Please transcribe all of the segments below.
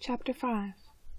Chapter 5.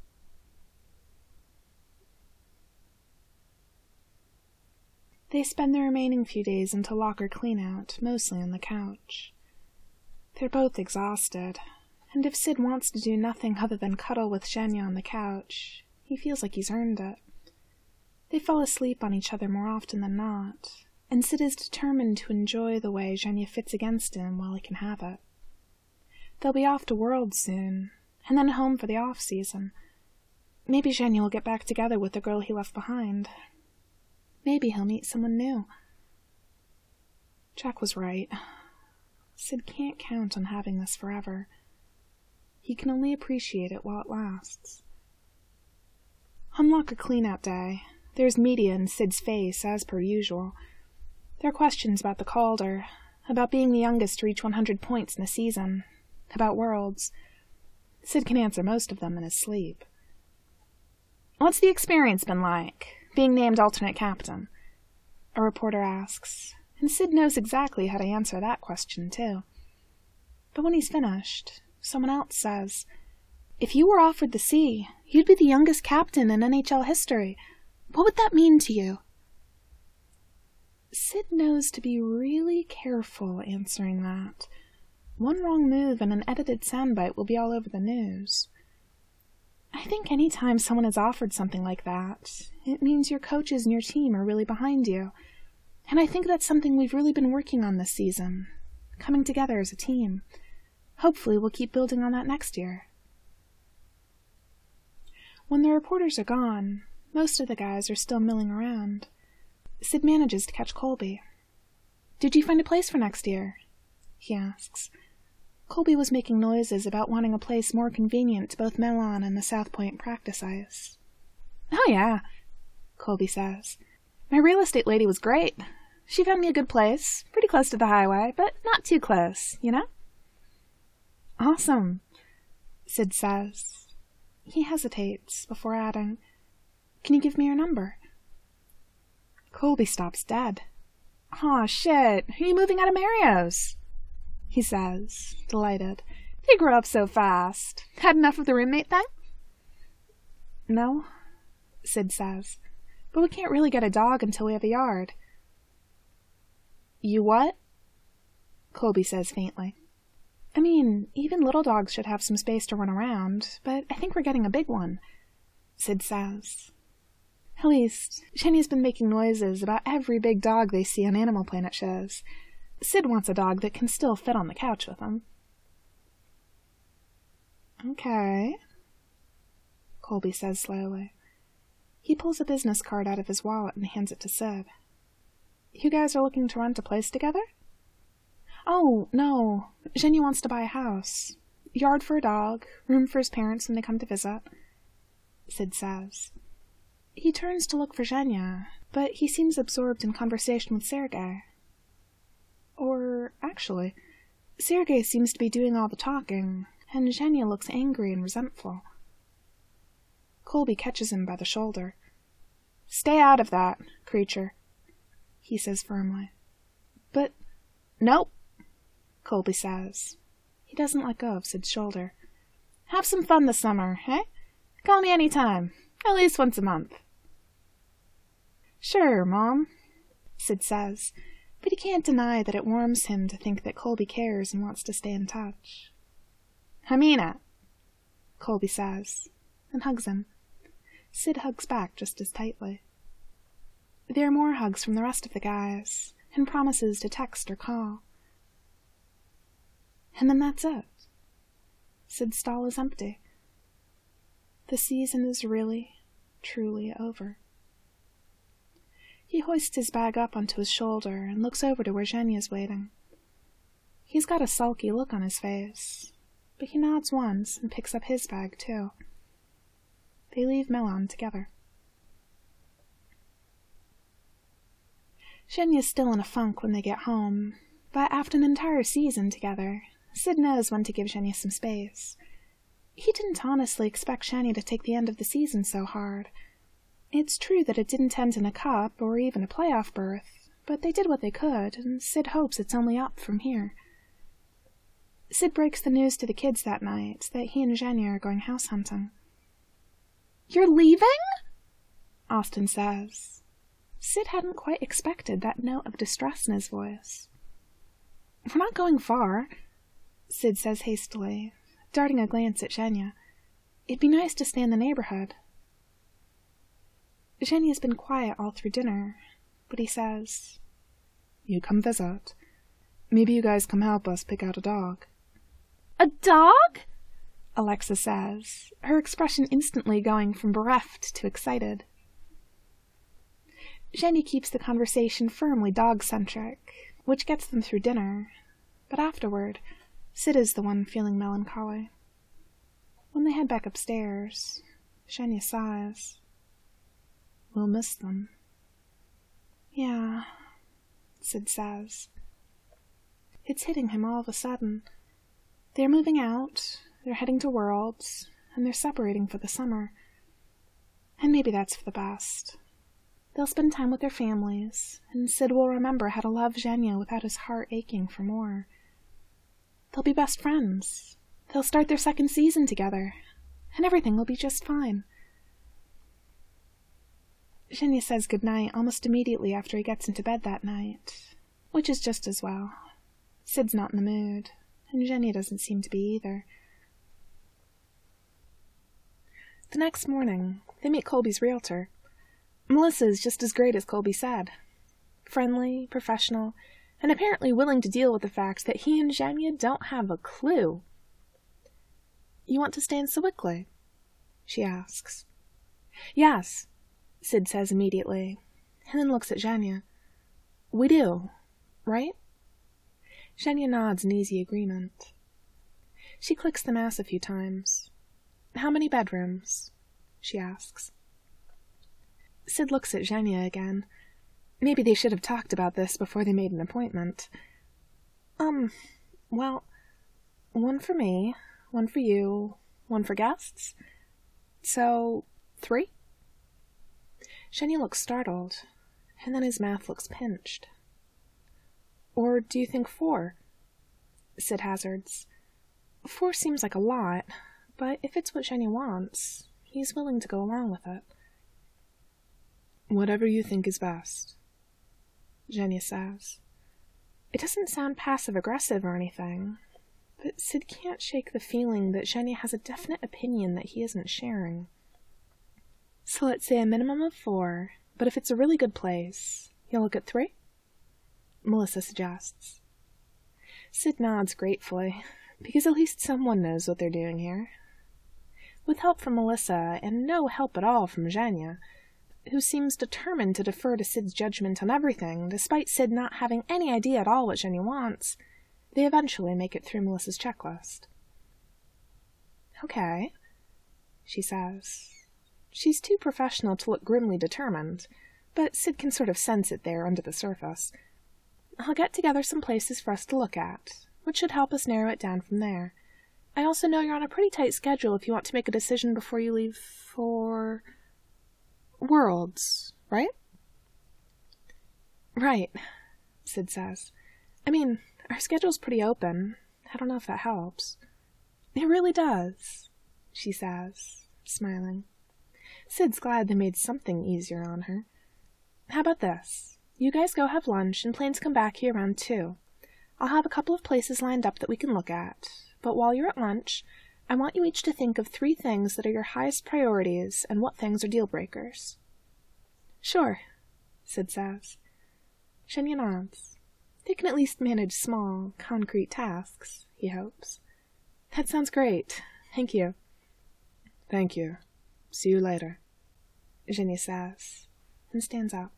They spend the remaining few days until locker clean-out, mostly on the couch. They're both exhausted, and if Sid wants to do nothing other than cuddle with Zhenya on the couch, he feels like he's earned it. They fall asleep on each other more often than not, and Sid is determined to enjoy the way Zhenya fits against him while he can have it. They'll be off to Worlds soon, and then home for the off-season. Maybe Zhenya will get back together with the girl he left behind. Maybe he'll meet someone new. Jack was right. Sid can't count on having this forever. He can only appreciate it while it lasts. On locker clean-out day, there's media in Sid's face, as per usual. There are questions about the Calder, about being the youngest to reach 100 points in a season, about Worlds. Sid can answer most of them in his sleep. "What's the experience been like, being named alternate captain?" a reporter asks, and Sid knows exactly how to answer that question, too. But when he's finished, someone else says, "If you were offered the C, you'd be the youngest captain in NHL history. What would that mean to you?" Sid knows to be really careful answering that. One wrong move and an edited soundbite will be all over the news. I think any time someone is offered something like that, it means your coaches and your team are really behind you. And I think that's something we've really been working on this season, coming together as a team. Hopefully we'll keep building on that next year. When the reporters are gone, most of the guys are still milling around. Sid manages to catch Colby. "Did you find a place for next year?" he asks. Colby was making noises about wanting a place more convenient to both Melon and the South Point practice ice. "Oh yeah," Colby says. "My real estate lady was great. She found me a good place, pretty close to the highway, but not too close, you know?" "Awesome," Sid says. He hesitates before adding, "Can you give me your number?" Colby stops dead. "Aw, shit, are you moving out of Mario's?" he says, delighted. "They grew up so fast. Had enough of the roommate thing?" "No," Sid says, "but we can't really get a dog until we have a yard." "You what?" Colby says faintly. "I mean, even little dogs should have some space to run around, but I think we're getting a big one," Sid says. At least, Zhenya's been making noises about every big dog they see on Animal Planet shows. Sid wants a dog that can still fit on the couch with him. "Okay," Colby says slowly. He pulls a business card out of his wallet and hands it to Sid. "You guys are looking to rent a place together?" "Oh, no. Zhenya wants to buy a house. Yard for a dog, room for his parents when they come to visit," Sid says. He turns to look for Zhenya, but he seems absorbed in conversation with Sergei. Or, actually, Sergei seems to be doing all the talking, and Zhenya looks angry and resentful. Colby catches him by the shoulder. "Stay out of that, creature," he says firmly. "But, nope," Colby says. He doesn't let go of Sid's shoulder. "Have some fun this summer, eh? Call me any time, at least once a month." "Sure, Mom," Sid says, but he can't deny that it warms him to think that Colby cares and wants to stay in touch. "I mean it," Colby says, and hugs him. Sid hugs back just as tightly. There are more hugs from the rest of the guys, and promises to text or call. And then that's it. Sid's stall is empty. The season is really, truly over. He hoists his bag up onto his shoulder and looks over to where Zhenya's waiting. He's got a sulky look on his face, but he nods once and picks up his bag, too. They leave Melon together. Zhenya's still in a funk when they get home, but after an entire season together, Sid knows when to give Zhenya some space. He didn't honestly expect Zhenya to take the end of the season so hard. It's true that it didn't end in a cup or even a playoff berth, but they did what they could, and Sid hopes it's only up from here. Sid breaks the news to the kids that night that he and Zhenya are going house hunting. "You're leaving?" Austin says. Sid hadn't quite expected that note of distress in his voice. "We're not going far," Sid says hastily, darting a glance at Zhenya. "It'd be nice to stay in the neighborhood." Zhenya's been quiet all through dinner, but he says, "You come visit. Maybe you guys come help us pick out a dog." "A dog?" Alexa says, her expression instantly going from bereft to excited. Zhenya keeps the conversation firmly dog-centric, which gets them through dinner, but afterward, Sid is the one feeling melancholy. When they head back upstairs, Zhenya sighs. "We'll miss them." "Yeah," Sid says. It's hitting him all of a sudden. They're moving out, they're heading to Worlds, and they're separating for the summer. And maybe that's for the best. They'll spend time with their families, and Sid will remember how to love Zhenya without his heart aching for more. They'll be best friends. They'll start their second season together, and everything will be just fine. Zhenya says goodnight almost immediately after he gets into bed that night, which is just as well. Sid's not in the mood, and Zhenya doesn't seem to be either. The next morning, they meet Colby's realtor. Melissa's just as great as Colby said. Friendly, professional, and apparently willing to deal with the fact that he and Zhenya don't have a clue. "You want to stay in Sewickley?" she asks. "Yes," Sid says immediately, and then looks at Zhenya. "We do, right?" Zhenya nods in easy agreement. She clicks the mouse a few times. "How many bedrooms?" she asks. Sid looks at Zhenya again. Maybe they should have talked about this before they made an appointment. Well, one for me, one for you, one for guests. So, 3? Zhenya looks startled, and then his mouth looks pinched. "Or do you think 4? Sid hazards. 4 seems like a lot, but if it's what Zhenya wants, he's willing to go along with it. "Whatever you think is best," Zhenya says. It doesn't sound passive-aggressive or anything, but Sid can't shake the feeling that Zhenya has a definite opinion that he isn't sharing. "So let's say a minimum of 4, but if it's a really good place, you'll look at 3? Melissa suggests. Sid nods gratefully, because at least someone knows what they're doing here. With help from Melissa, and no help at all from Zhenya, who seems determined to defer to Sid's judgment on everything, despite Sid not having any idea at all what Zhenya wants, they eventually make it through Melissa's checklist. "Okay," she says. She's too professional to look grimly determined, but Sid can sort of sense it there under the surface. "I'll get together some places for us to look at, which should help us narrow it down from there. I also know you're on a pretty tight schedule if you want to make a decision before you leave for Worlds, right?" "Right," Sid says. "I mean, our schedule's pretty open. I don't know if that helps." "It really does," she says, smiling. Sid's glad they made something easier on her. "How about this? You guys go have lunch and plan to come back here around 2. I'll have a couple of places lined up that we can look at, but while you're at lunch, I want you each to think of 3 things that are your highest priorities and what things are deal-breakers." "Sure," Sid says. Zhenya nods. They can at least manage small, concrete tasks, he hopes. "That sounds great. Thank you." "Thank you. See you later," Zhenya says, and stands up.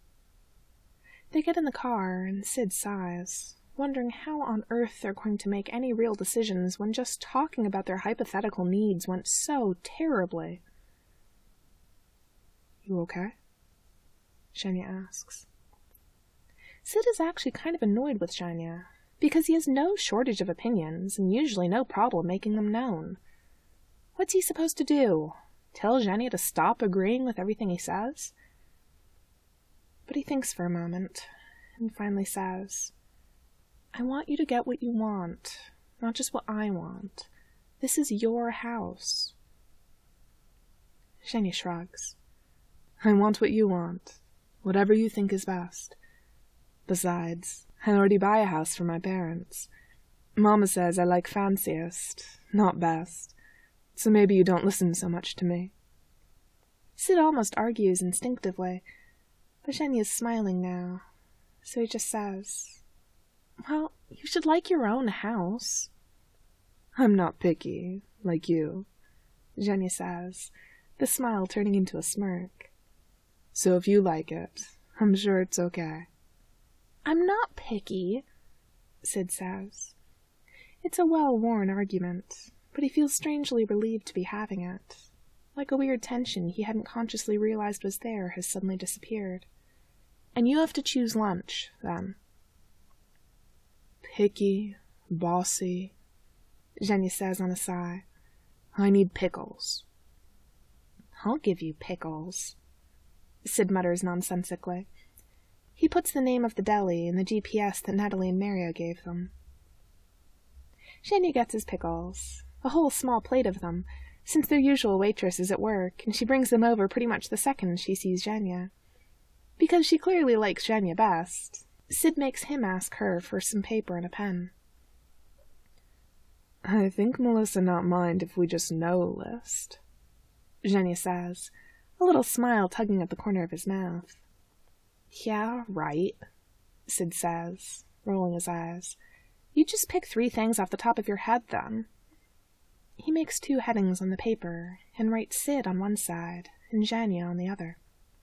They get in the car, and Sid sighs, wondering how on earth they're going to make any real decisions when just talking about their hypothetical needs went so terribly. "You okay?" Zhenya asks. Sid is actually kind of annoyed with Zhenya, because he has no shortage of opinions, and usually no problem making them known. What's he supposed to do? Tell Zhenya to stop agreeing with everything he says? But he thinks for a moment, and finally says, "I want you to get what you want, not just what I want. This is your house. Shania shrugs. I want what you want, whatever you think is best. Besides, I already buy a house for my parents. Mama says I like fanciest, not best, so maybe you don't listen so much to me. Sid almost argues instinctively, but Shania's smiling now, so he just says, Well, you should like your own house. I'm not picky, like you, Shania says, the smile turning into a smirk. So if you like it, I'm sure it's okay. I'm not picky, Sid says. It's a well-worn argument, but he feels strangely relieved to be having it. Like a weird tension he hadn't consciously realized was there has suddenly disappeared. And you have to choose lunch, then. Picky, bossy, Shania says on a sigh. I need pickles. I'll give you pickles, Sid mutters nonsensically. He puts the name of the deli in the GPS that Natalie and Mario gave them. Shania gets his pickles, a whole small plate of them, since their usual waitress is at work, and she brings them over pretty much the second she sees Shania. Because she clearly likes Shania best, Sid makes him ask her for some paper and a pen. I think Melissa not mind if we just know a list, Shania says, a little smile tugging at the corner of his mouth. Yeah, right, Sid says, rolling his eyes. You just pick 3 things off the top of your head, then. He makes 2 headings on the paper and writes Sid on one side and Shania on the other.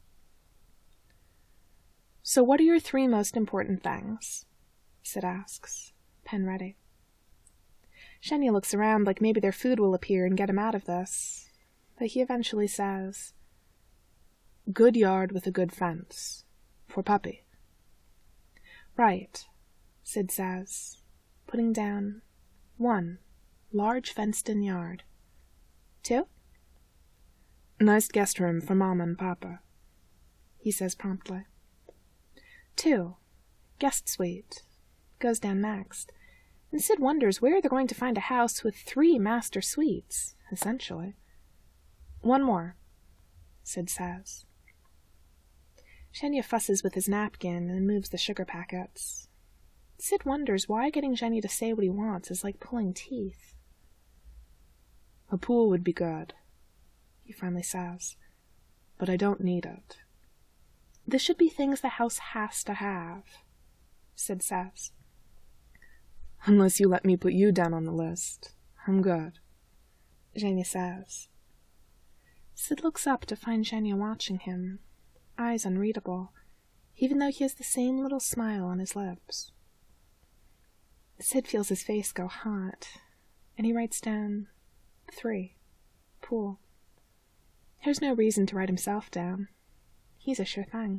So what are your 3 most important things? Sid asks, pen ready. Shania looks around like maybe their food will appear and get him out of this, but he eventually says, Good yard with a good fence. For puppy. Right, Sid says, putting down 1. Large fenced-in yard. 2. Nice guest room for Mama and Papa, he says promptly. 2. Guest suite. Goes down next, and Sid wonders where they're going to find a house with 3 master suites, essentially. 1 more, Sid says. Shania fusses with his napkin and moves the sugar packets. Sid wonders why getting Shania to say what he wants is like pulling teeth. A pool would be good, he finally says, but I don't need it. This should be things the house has to have, Sid says. Unless you let me put you down on the list, I'm good, Shania says. Sid looks up to find Shania watching him, eyes unreadable, even though he has the same little smile on his lips. Sid feels his face go hot, and he writes down 3. Pool. There's no reason to write himself down. He's a sure thing.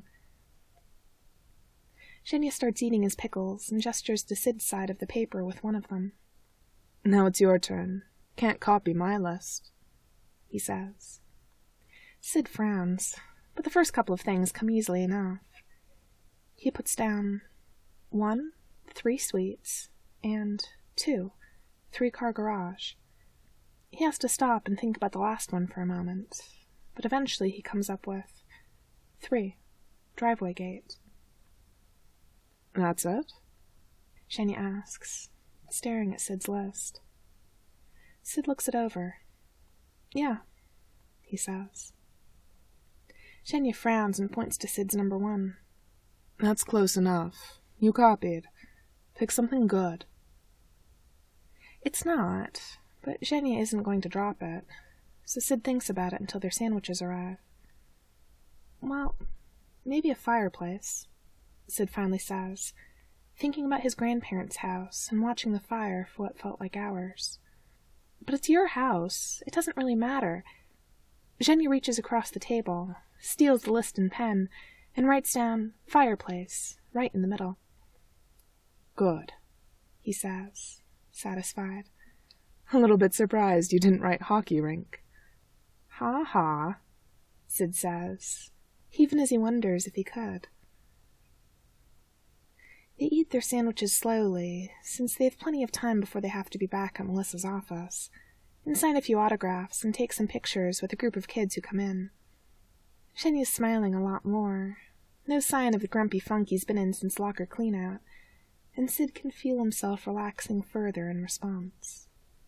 Shania starts eating his pickles and gestures to Sid's side of the paper with one of them. Now it's your turn. Can't copy my list, he says. Sid frowns, but the first couple of things come easily enough. He puts down 1, 3 suites, and 2, 3-car garage. He has to stop and think about the last one for a moment, but eventually he comes up with 3, driveway gate. That's it? Shania asks, staring at Sid's list. Sid looks it over. Yeah, he says. Shania frowns and points to Sid's number 1. That's close enough. You copied. Pick something good. It's not, but Shania isn't going to drop it, so Sid thinks about it until their sandwiches arrive. Well, maybe a fireplace, Sid finally says, thinking about his grandparents' house and watching the fire for what felt like hours. But it's your house. It doesn't really matter. Shania reaches across the table, steals the list and pen, and writes down fireplace right in the middle. Good, he says, satisfied. A little bit surprised you didn't write hockey rink. Ha, Sid says, even as he wonders if he could. They eat their sandwiches slowly, since they have plenty of time before they have to be back at Melissa's office, and sign a few autographs and take some pictures with a group of kids who come in. Shenya's smiling a lot more. No sign of the grumpy funk he's been in since locker cleanout, and Sid can feel himself relaxing further in response.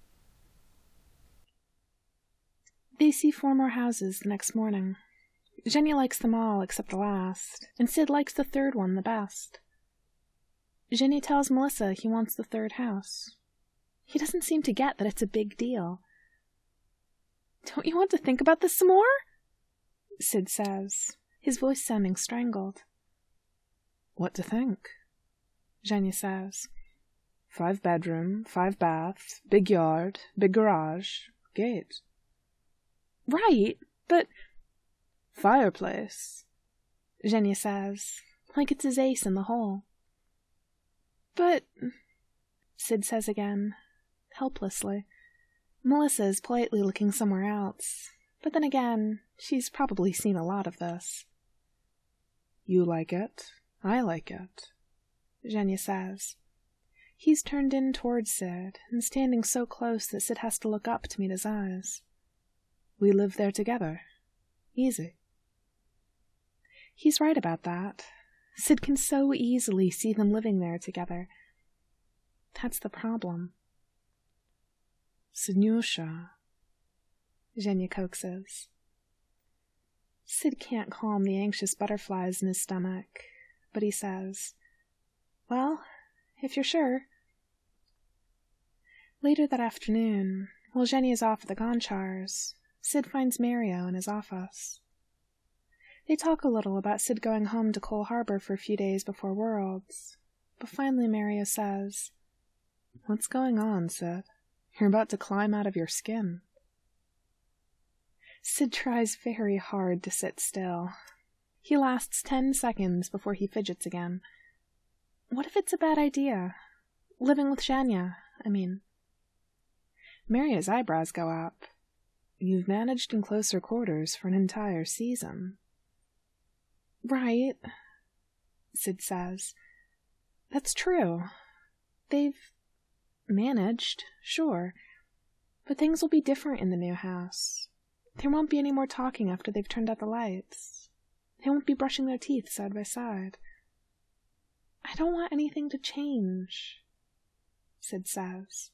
They see 4 more houses the next morning. Zhenya likes them all except the last, and Sid likes the 3rd one the best. Zhenya tells Melissa he wants the 3rd house. He doesn't seem to get that it's a big deal. "Don't you want to think about this some more?" Sid says, his voice sounding strangled. "What to think?" Zhenya says. 5 bedroom, 5 baths, big yard, big garage, gate. "Right, but—" "Fireplace," Zhenya says, like it's his ace in the hole. "But," Sid says again, helplessly. Melissa is politely looking somewhere else, but then again, she's probably seen a lot of this. "You like it, I like it," Zhenya says. He's turned in towards Sid, and standing so close that Sid has to look up to meet his eyes. "We live there together. Easy." He's right about that. Sid can so easily see them living there together. That's the problem. "Sinyusha," Zhenya coaxes. Sid can't calm the anxious butterflies in his stomach, but he says, "Well, if you're sure." Later that afternoon, while Zhenya is off at the Gonchars, Sid finds Mario in his office. They talk a little about Sid going home to Cole Harbor for a few days before Worlds, but finally Mario says, "What's going on, Sid? You're about to climb out of your skin." Sid tries very hard to sit still. He lasts 10 seconds before he fidgets again. What if it's a bad idea? Living with Zhenya, I mean. Mario's eyebrows go up. "You've managed in closer quarters for an entire season." "Right," Sid says. "That's true. They've managed, sure. But things will be different in the new house. There won't be any more talking after they've turned out the lights. They won't be brushing their teeth side by side. I don't want anything to change," Sid says.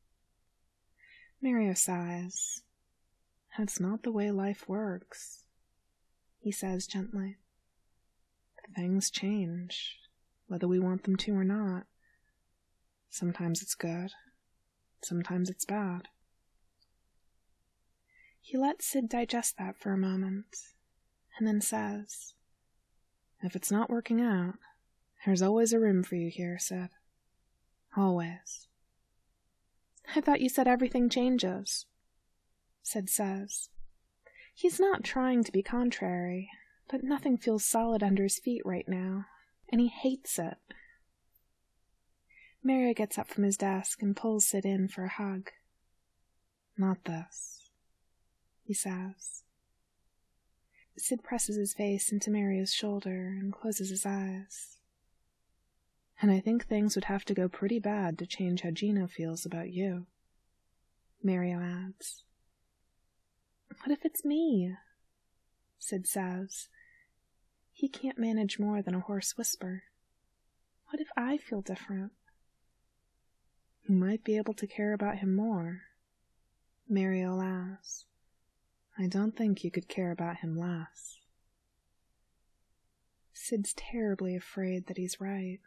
Mario sighs. "That's not the way life works," he says gently. "Things change, whether we want them to or not. Sometimes it's good, sometimes it's bad." He lets Sid digest that for a moment, and then says, "If it's not working out, there's always a room for you here, Sid. Always." "I thought you said everything changes," Sid says. He's not trying to be contrary, but nothing feels solid under his feet right now, and he hates it. Mario gets up from his desk and pulls Sid in for a hug. "Not this," he says. Sid presses his face into Mario's shoulder and closes his eyes. "And I think things would have to go pretty bad to change how Gino feels about you," Mario adds. "What if it's me?" Sid says. He can't manage more than a hoarse whisper. "What if I feel different?" "You might be able to care about him more," Mario laughs. "I don't think you could care about him less." Sid's terribly afraid that he's right.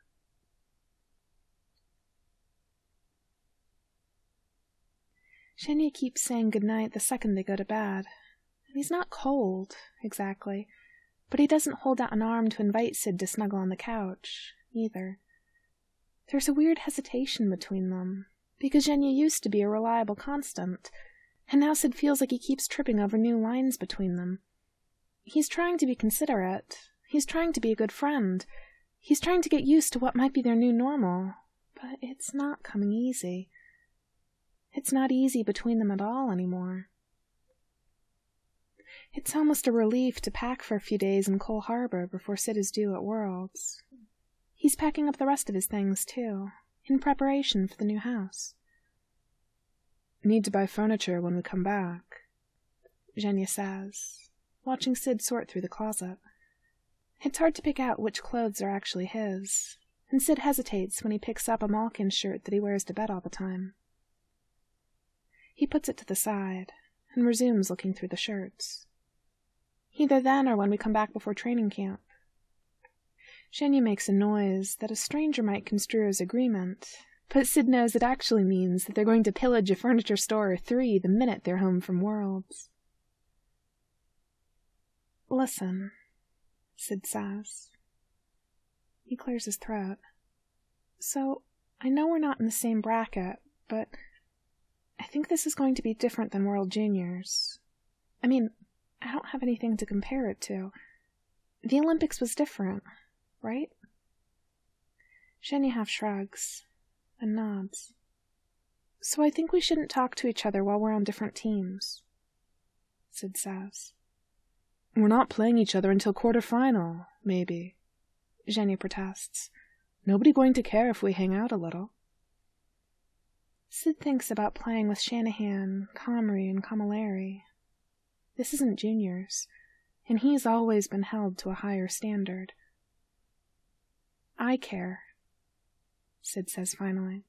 Zhenya keeps saying goodnight the second they go to bed. And he's not cold, exactly, but he doesn't hold out an arm to invite Sid to snuggle on the couch, either. There's a weird hesitation between them, because Zhenya used to be a reliable constant, and now Sid feels like he keeps tripping over new lines between them. He's trying to be considerate. He's trying to be a good friend. He's trying to get used to what might be their new normal, but it's not coming easy. It's not easy between them at all anymore. It's almost a relief to pack for a few days in Cole Harbor before Sid is due at Worlds. He's packing up the rest of his things, too, in preparation for the new house. Need to buy furniture when we come back, Zhenya says, watching Sid sort through the closet. It's hard to pick out which clothes are actually his, and Sid hesitates when he picks up a Malkin shirt that he wears to bed all the time. He puts it to the side and resumes looking through the shirts. Either then or when we come back before training camp. Zhenya makes a noise that a stranger might construe as agreement, but Sid knows it actually means that they're going to pillage a furniture store or 3 the minute they're home from Worlds. Listen, Sid says. He clears his throat. So, I know we're not in the same bracket, but I think this is going to be different than World Juniors. I mean, I don't have anything to compare it to. The Olympics was different, right? Zhenya half shrugs and nods. So I think we shouldn't talk to each other while we're on different teams, Sid says. We're not playing each other until quarterfinal, maybe, Zhenya protests. Nobody going to care if we hang out a little. Sid thinks about playing with Shanahan, Comrie, and Camilleri. This isn't juniors, and he's always been held to a higher standard. I care, Sid says finally.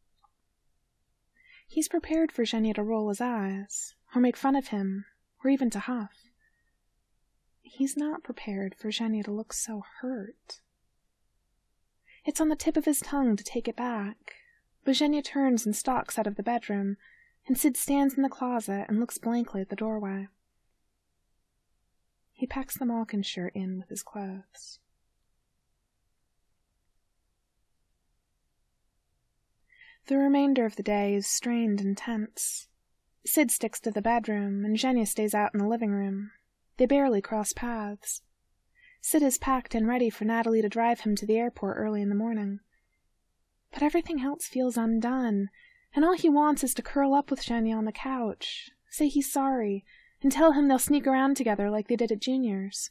He's prepared for Zhenya to roll his eyes, or make fun of him, or even to huff. He's not prepared for Zhenya to look so hurt. It's on the tip of his tongue to take it back, but Zhenya turns and stalks out of the bedroom, and Sid stands in the closet and looks blankly at the doorway. He packs the Malkin shirt in with his clothes. The remainder of the day is strained and tense. Sid sticks to the bedroom, and Zhenya stays out in the living room. They barely cross paths. Sid is packed and ready for Natalie to drive him to the airport early in the morning. But everything else feels undone, and all he wants is to curl up with Zhenya on the couch, say he's sorry, and tell him they'll sneak around together like they did at juniors.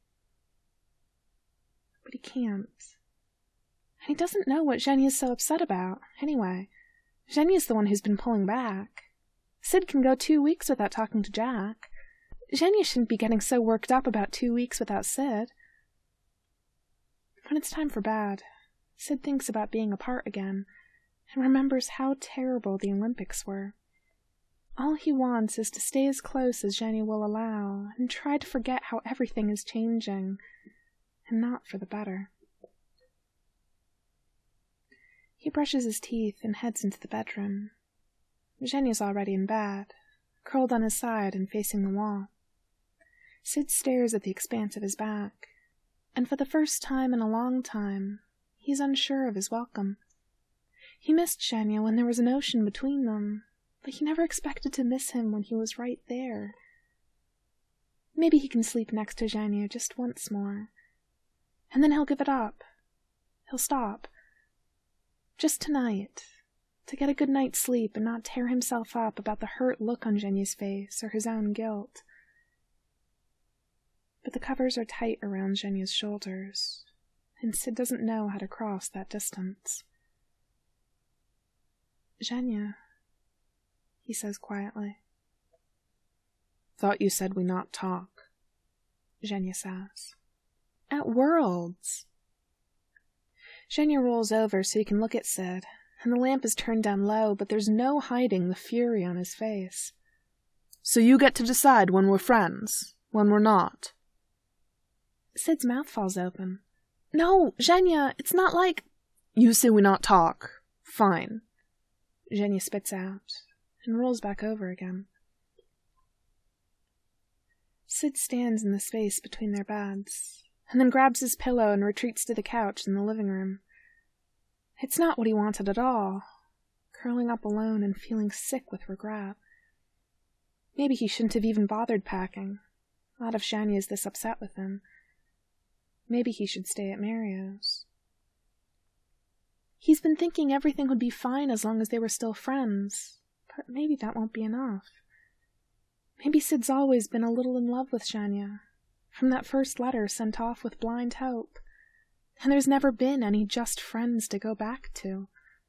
But he can't. And he doesn't know what Zhenya's so upset about, anyway. Zhenya's the one who's been pulling back. Sid can go 2 weeks without talking to Jack. Zhenya shouldn't be getting so worked up about 2 weeks without Sid. When it's time for bed, Sid thinks about being apart again, and remembers how terrible the Olympics were. All he wants is to stay as close as Zhenya will allow, and try to forget how everything is changing, and not for the better. He brushes his teeth and heads into the bedroom. Zhenya's already in bed, curled on his side and facing the wall. Sid stares at the expanse of his back, and for the first time in a long time, he's unsure of his welcome. He missed Zhenya when there was an ocean between them, but he never expected to miss him when he was right there. Maybe he can sleep next to Zhenya just once more, and then he'll give it up. He'll stop. Just tonight, to get a good night's sleep and not tear himself up about the hurt look on Zhenya's face or his own guilt. But the covers are tight around Zhenya's shoulders, and Sid doesn't know how to cross that distance. Zhenya, he says quietly. Thought you said we not talk, Zhenya says. At Worlds. Zhenya rolls over so he can look at Sid, and the lamp is turned down low, but there's no hiding the fury on his face. So you get to decide when we're friends, when we're not. Sid's mouth falls open. No, Zhenya, it's not like... You say we not talk. Fine. Zhenya spits out, and rolls back over again. Sid stands in the space between their beds, and then grabs his pillow and retreats to the couch in the living room. It's not what he wanted at all, curling up alone and feeling sick with regret. Maybe he shouldn't have even bothered packing, not if Zhenya is this upset with him. Maybe he should stay at Mario's. He's been thinking everything would be fine as long as they were still friends, but maybe that won't be enough. Maybe Sid's always been a little in love with Zhenya, from that first letter sent off with blind hope, and there's never been any just friends to go back to.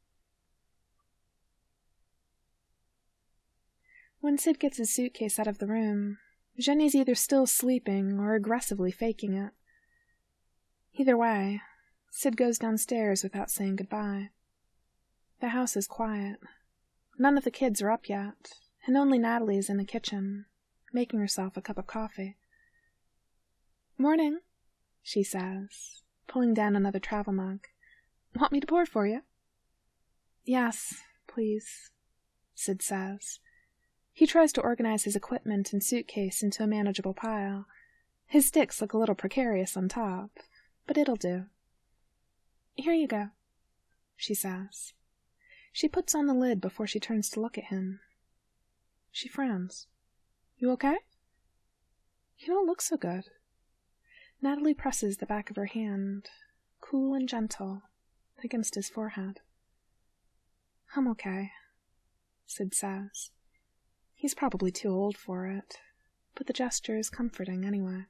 When Sid gets his suitcase out of the room, Jenny's either still sleeping or aggressively faking it. Either way, Sid goes downstairs without saying goodbye. The house is quiet. None of the kids are up yet, and only Natalie is in the kitchen, making herself a cup of coffee. "Morning," she says, pulling down another travel mug. "Want me to pour for you?" "Yes, please," Sid says. He tries to organize his equipment and suitcase into a manageable pile. His sticks look a little precarious on top, but it'll do. "Here you go," she says. She puts on the lid before she turns to look at him. She frowns. "You okay?" "You don't look so good." Natalie presses the back of her hand, cool and gentle, against his forehead. "I'm okay," Sid says. He's probably too old for it, but the gesture is comforting anyway.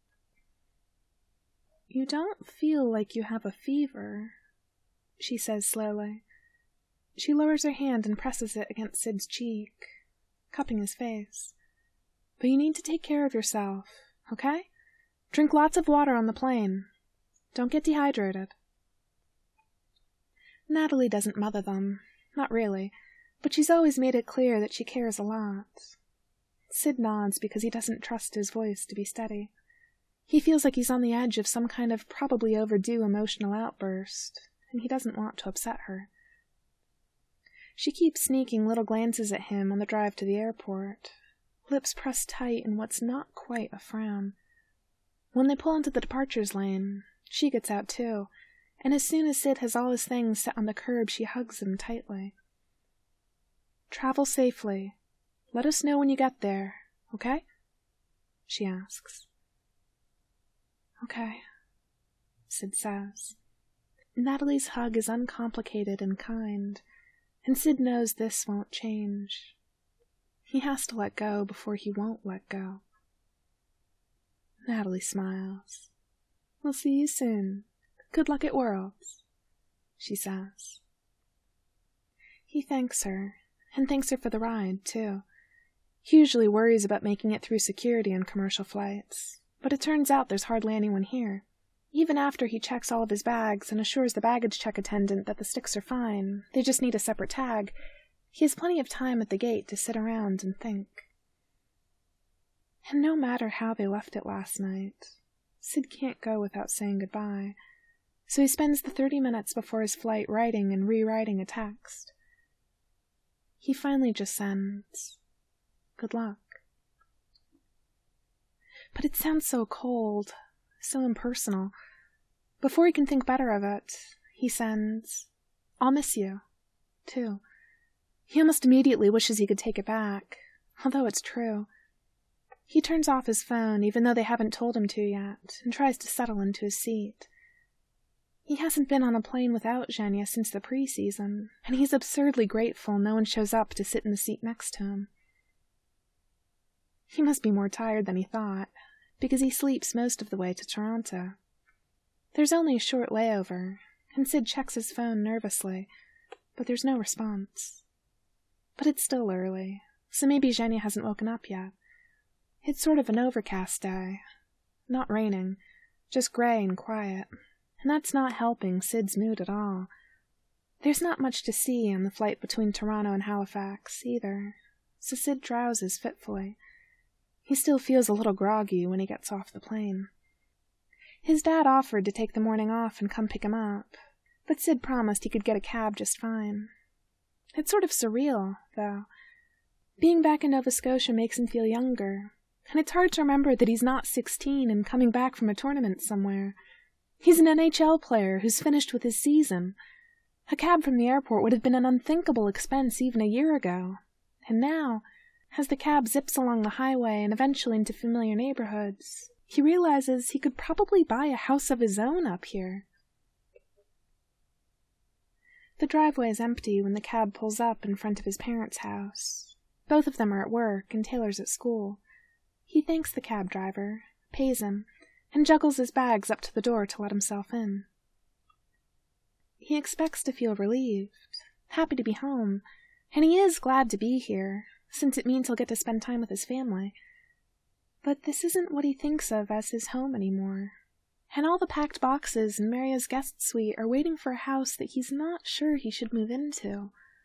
"You don't feel like you have a fever," she says slowly. She lowers her hand and presses it against Sid's cheek, cupping his face. "But you need to take care of yourself, okay? Drink lots of water on the plane. Don't get dehydrated." Natalie doesn't mother them, not really, but she's always made it clear that she cares a lot. Sid nods because he doesn't trust his voice to be steady. He feels like he's on the edge of some kind of probably overdue emotional outburst, and he doesn't want to upset her. She keeps sneaking little glances at him on the drive to the airport, lips pressed tight in what's not quite a frown. When they pull into the departures lane, she gets out too, and as soon as Sid has all his things set on the curb, she hugs him tightly. "Travel safely. Let us know when you get there, okay?" she asks. "Okay," Sid says. Natalie's hug is uncomplicated and kind, and Sid knows this won't change. He has to let go before he won't let go. Natalie smiles. "We'll see you soon. Good luck at Worlds," she says. He thanks her, and thanks her for the ride, too. He usually worries about making it through security on commercial flights, but it turns out there's hardly anyone here. Even after he checks all of his bags and assures the baggage check attendant that the sticks are fine, they just need a separate tag, he has plenty of time at the gate to sit around and think. And no matter how they left it last night, Sid can't go without saying goodbye, so he spends the 30 minutes before his flight writing and rewriting a text. He finally just sends, "Good luck." But it sounds so cold, so impersonal. Before he can think better of it, he sends, "I'll miss you," too. He almost immediately wishes he could take it back, although it's true. He turns off his phone, even though they haven't told him to yet, and tries to settle into his seat. He hasn't been on a plane without Zhenya since the preseason, and he's absurdly grateful no one shows up to sit in the seat next to him. He must be more tired than he thought, because he sleeps most of the way to Toronto. There's only a short layover, and Sid checks his phone nervously, but there's no response. But it's still early, so maybe Zhenya hasn't woken up yet. It's sort of an overcast day. Not raining, just gray and quiet, and that's not helping Sid's mood at all. There's not much to see on the flight between Toronto and Halifax, either, so Sid drowses fitfully. He still feels a little groggy when he gets off the plane. His dad offered to take the morning off and come pick him up, but Sid promised he could get a cab just fine. It's sort of surreal, though. Being back in Nova Scotia makes him feel younger, and it's hard to remember that he's not 16 and coming back from a tournament somewhere. He's an NHL player who's finished with his season. A cab from the airport would have been an unthinkable expense even a year ago, and now, as the cab zips along the highway and eventually into familiar neighborhoods, he realizes he could probably buy a house of his own up here. The driveway is empty when the cab pulls up in front of his parents' house. Both of them are at work, and Taylor's at school. He thanks the cab driver, pays him, and juggles his bags up to the door to let himself in. He expects to feel relieved, happy to be home, and he is glad to be here, since it means he'll get to spend time with his family. But this isn't what he thinks of as his home anymore, and all the packed boxes in Maria's guest suite are waiting for a house that he's not sure he should move into.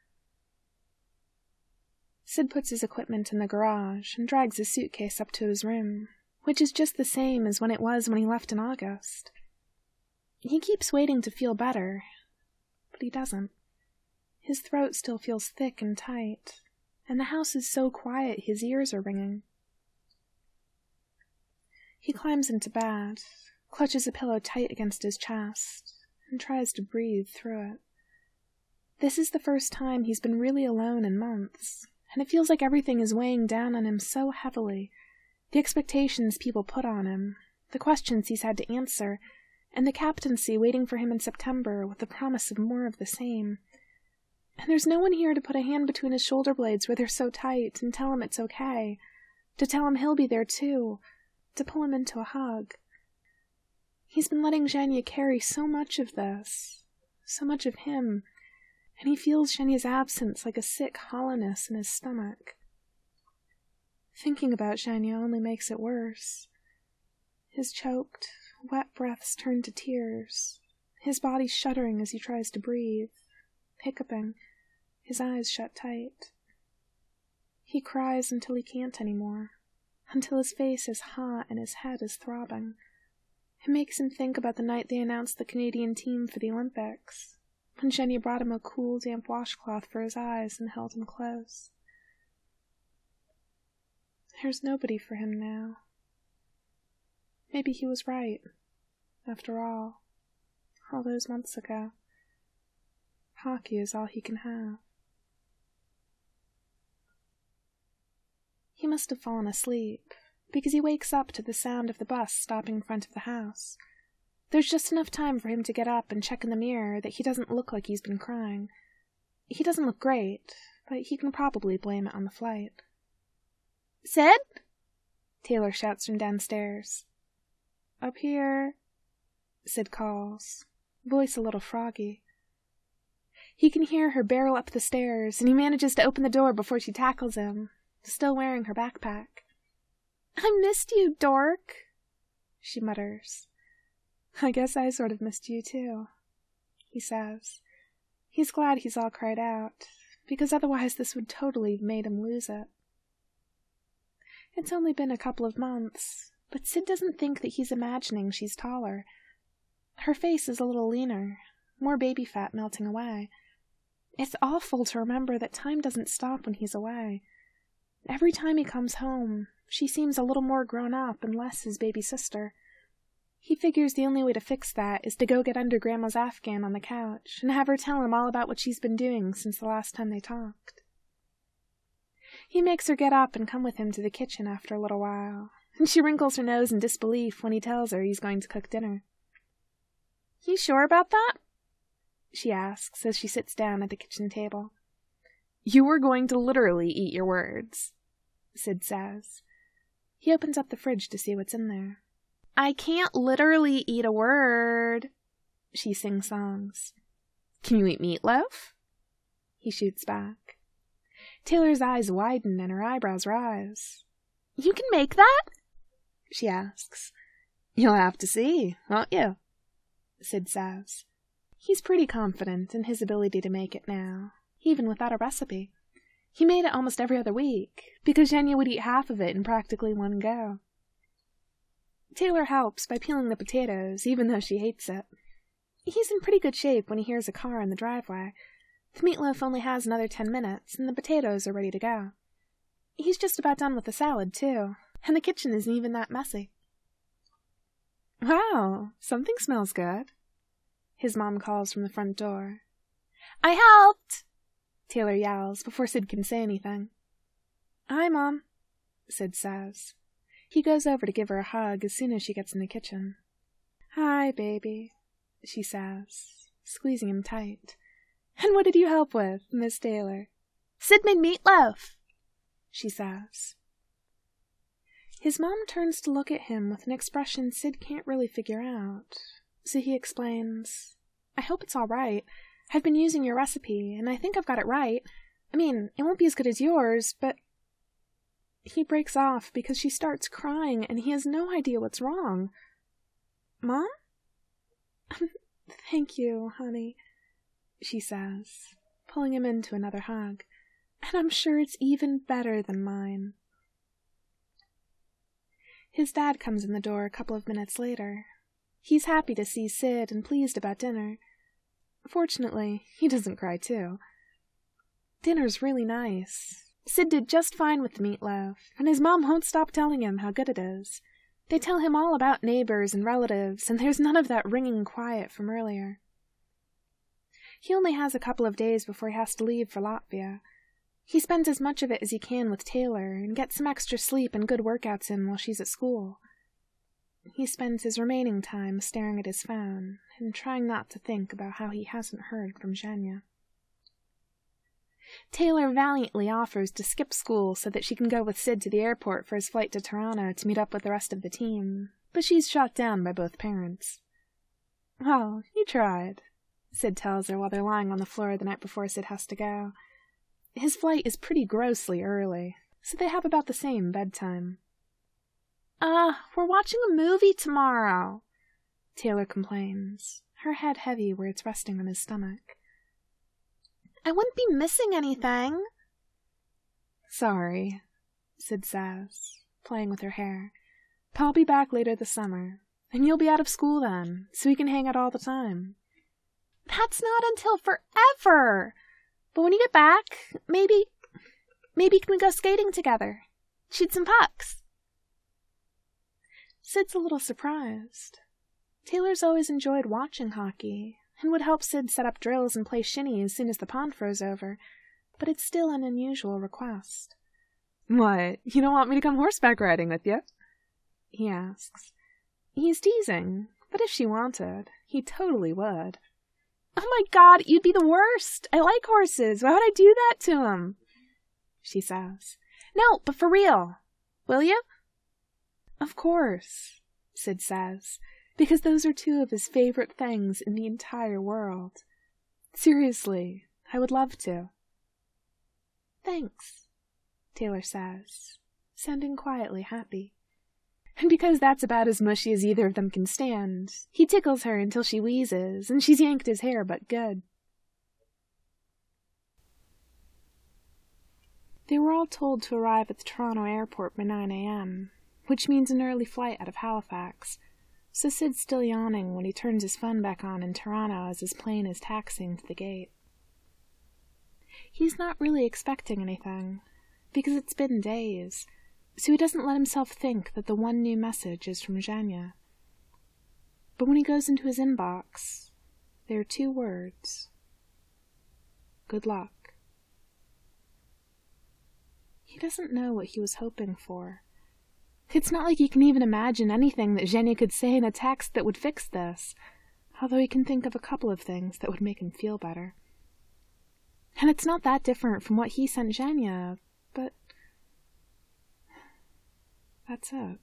Sid puts his equipment in the garage and drags his suitcase up to his room, which is just the same as when it was when he left in August. He keeps waiting to feel better, but he doesn't. His throat still feels thick and tight, and the house is so quiet his ears are ringing. He climbs into bed, clutches a pillow tight against his chest, and tries to breathe through it. This is the first time he's been really alone in months, and it feels like everything is weighing down on him so heavily. The expectations people put on him, the questions he's had to answer, and the captaincy waiting for him in September with the promise of more of the same. And there's no one here to put a hand between his shoulder blades where they're so tight and tell him it's okay, to tell him he'll be there too, to pull him into a hug. He's been letting Zhenya carry so much of this, so much of him, and he feels Zhenya's absence like a sick hollowness in his stomach. Thinking about Zhenya only makes it worse. His choked, wet breaths turn to tears, his body shuddering as he tries to breathe, hiccuping, his eyes shut tight. He cries until he can't anymore, until his face is hot and his head is throbbing. It makes him think about the night they announced the Canadian team for the Olympics, when Zhenya brought him a cool, damp washcloth for his eyes and held him close. There's nobody for him now. Maybe he was right, after all those months ago. Hockey is all he can have. He must have fallen asleep, because he wakes up to the sound of the bus stopping in front of the house. There's just enough time for him to get up and check in the mirror that he doesn't look like he's been crying. He doesn't look great, but he can probably blame it on the flight. Sid? Taylor shouts from downstairs. Up here, Sid calls, voice a little froggy. He can hear her barrel up the stairs, and he manages to open the door before she tackles him, still wearing her backpack. I missed you, dork, she mutters. I guess I sort of missed you too, he says. He's glad he's all cried out, because otherwise this would totally have made him lose it. It's only been a couple of months, but Sid doesn't think that he's imagining she's taller. Her face is a little leaner, more baby fat melting away. It's awful to remember that time doesn't stop when he's away. Every time he comes home, she seems a little more grown up and less his baby sister. He figures the only way to fix that is to go get under Grandma's Afghan on the couch and have her tell him all about what she's been doing since the last time they talked. He makes her get up and come with him to the kitchen after a little while, and she wrinkles her nose in disbelief when he tells her he's going to cook dinner. You sure about that? She asks as she sits down at the kitchen table. You were going to literally eat your words, Sid says. He opens up the fridge to see what's in there. I can't literally eat a word, she sing-songs. Can you eat meatloaf? He shoots back. Taylor's eyes widen and her eyebrows rise. You can make that? She asks. You'll have to see, won't you? Sid says. He's pretty confident in his ability to make it now, even without a recipe. He made it almost every other week, because Zhenya would eat half of it in practically one go. Taylor helps by peeling the potatoes, even though she hates it. He's in pretty good shape when he hears a car in the driveway. The meatloaf only has another 10 minutes, and the potatoes are ready to go. He's just about done with the salad, too, and the kitchen isn't even that messy. Wow, something smells good, his mom calls from the front door. I helped, Taylor yells before Sid can say anything. Hi, Mom, Sid says. He goes over to give her a hug as soon as she gets in the kitchen. Hi, baby, she says, squeezing him tight. And what did you help with, Miss Taylor? Sid made meatloaf, she says. His mom turns to look at him with an expression Sid can't really figure out, so he explains, I hope it's all right. I've been using your recipe, and I think I've got it right. I mean, it won't be as good as yours, but... He breaks off because she starts crying, and he has no idea what's wrong. Mom? Thank you, honey, she says, pulling him into another hug. And I'm sure it's even better than mine. His dad comes in the door a couple of minutes later. He's happy to see Sid and pleased about dinner. Fortunately, he doesn't cry too. Dinner's really nice. Sid did just fine with the meatloaf, and his mom won't stop telling him how good it is. They tell him all about neighbors and relatives, and there's none of that ringing quiet from earlier. He only has a couple of days before he has to leave for Latvia. He spends as much of it as he can with Taylor and gets some extra sleep and good workouts in while she's at school. He spends his remaining time staring at his phone and trying not to think about how he hasn't heard from Zhenya. Taylor valiantly offers to skip school so that she can go with Sid to the airport for his flight to Toronto to meet up with the rest of the team, but she's shot down by both parents. "Well, you tried," Sid tells her while they're lying on the floor the night before Sid has to go. His flight is pretty grossly early, so they have about the same bedtime. We're watching a movie tomorrow," Taylor complains, her head heavy where it's resting on his stomach. "I wouldn't be missing anything." "Sorry," Sid says, playing with her hair. "But I'll be back later this summer, and you'll be out of school then, so we can hang out all the time." "That's not until forever. But when you get back, maybe we can go skating together. Shoot some pucks." Sid's a little surprised. Taylor's always enjoyed watching hockey, and would help Sid set up drills and play shinny as soon as the pond froze over, but it's still an unusual request. "What, you don't want me to come horseback riding with you?" he asks. He's teasing, but if she wanted, he totally would. "Oh my God, you'd be the worst. I like horses. Why would I do that to him?" she says. "No, but for real. Will you?" "Of course," Sid says, because those are two of his favorite things in the entire world. "Seriously, I would love to." "Thanks," Taylor says, sounding quietly happy. And because that's about as mushy as either of them can stand, he tickles her until she wheezes, and she's yanked his hair but good. They were all told to arrive at the Toronto airport by 9 a.m., which means an early flight out of Halifax, so Sid's still yawning when he turns his phone back on in Toronto as his plane is taxiing to the gate. He's not really expecting anything, because it's been days, so he doesn't let himself think that the one new message is from Zhenya. But when he goes into his inbox, there are 2 words. Good luck. He doesn't know what he was hoping for. It's not like he can even imagine anything that Zhenya could say in a text that would fix this, although he can think of a couple of things that would make him feel better. And it's not that different from what he sent Zhenya, but that's it.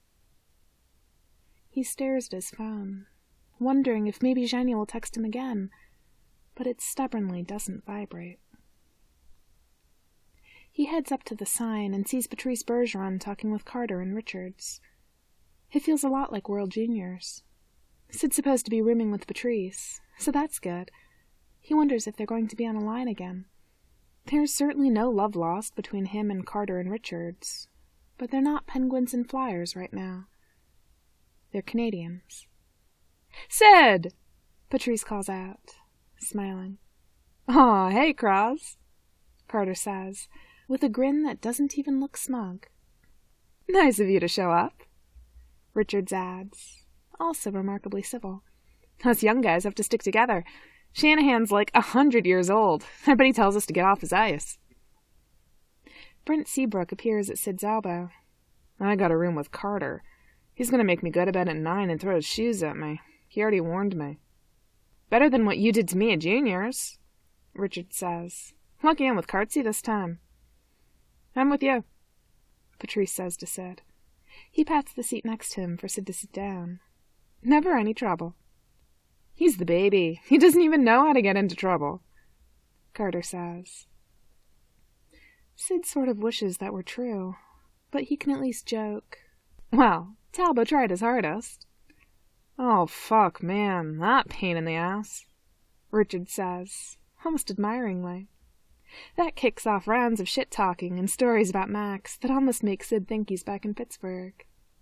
He stares at his phone, wondering if maybe Zhenya will text him again, but it stubbornly doesn't vibrate. He heads up to the sign and sees Patrice Bergeron talking with Carter and Richards. It feels a lot like World Juniors. Sid's supposed to be rooming with Patrice, so that's good. He wonders if they're going to be on a line again. There's certainly no love lost between him and Carter and Richards, but they're not Penguins and Flyers right now. They're Canadians. "Sid!" Patrice calls out, smiling. "Aw, hey, Cross," Carter says, with a grin that doesn't even look smug. "Nice of you to show up," Richards adds, also remarkably civil. "Us young guys have to stick together. Shanahan's like 100 years old. I bet he tells us to get off his ice." Brent Seabrook appears at Sid's elbow. "I got a room with Carter. He's going to make me go to bed at 9 and throw his shoes at me. He already warned me." "Better than what you did to me at Juniors," Richard says. "Lucky I'm with Cartsy this time." "I'm with you," Patrice says to Sid. He pats the seat next to him for Sid to sit down. "Never any trouble." He's the baby. He doesn't even know how to get into trouble, Carter says. Sid sort of wishes that were true, but he can at least joke. Well, Talbot tried his hardest. Oh, fuck, man, that pain in the ass, Richard says, almost admiringly. That kicks off rounds of shit-talking and stories about Max that almost make Sid think he's back in Pittsburgh.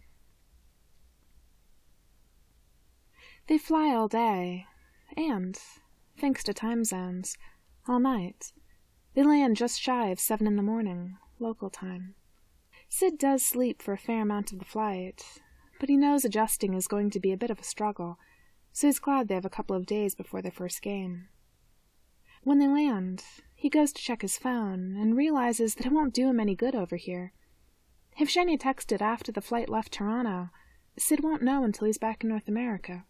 They fly all day, and, thanks to time zones, all night. They land just shy of 7 in the morning, local time. Sid does sleep for a fair amount of the flight, but he knows adjusting is going to be a bit of a struggle, so he's glad they have a couple of days before their first game. When they land, he goes to check his phone and realizes that it won't do him any good over here. If Zhenya texted after the flight left Toronto, Sid won't know until he's back in North America.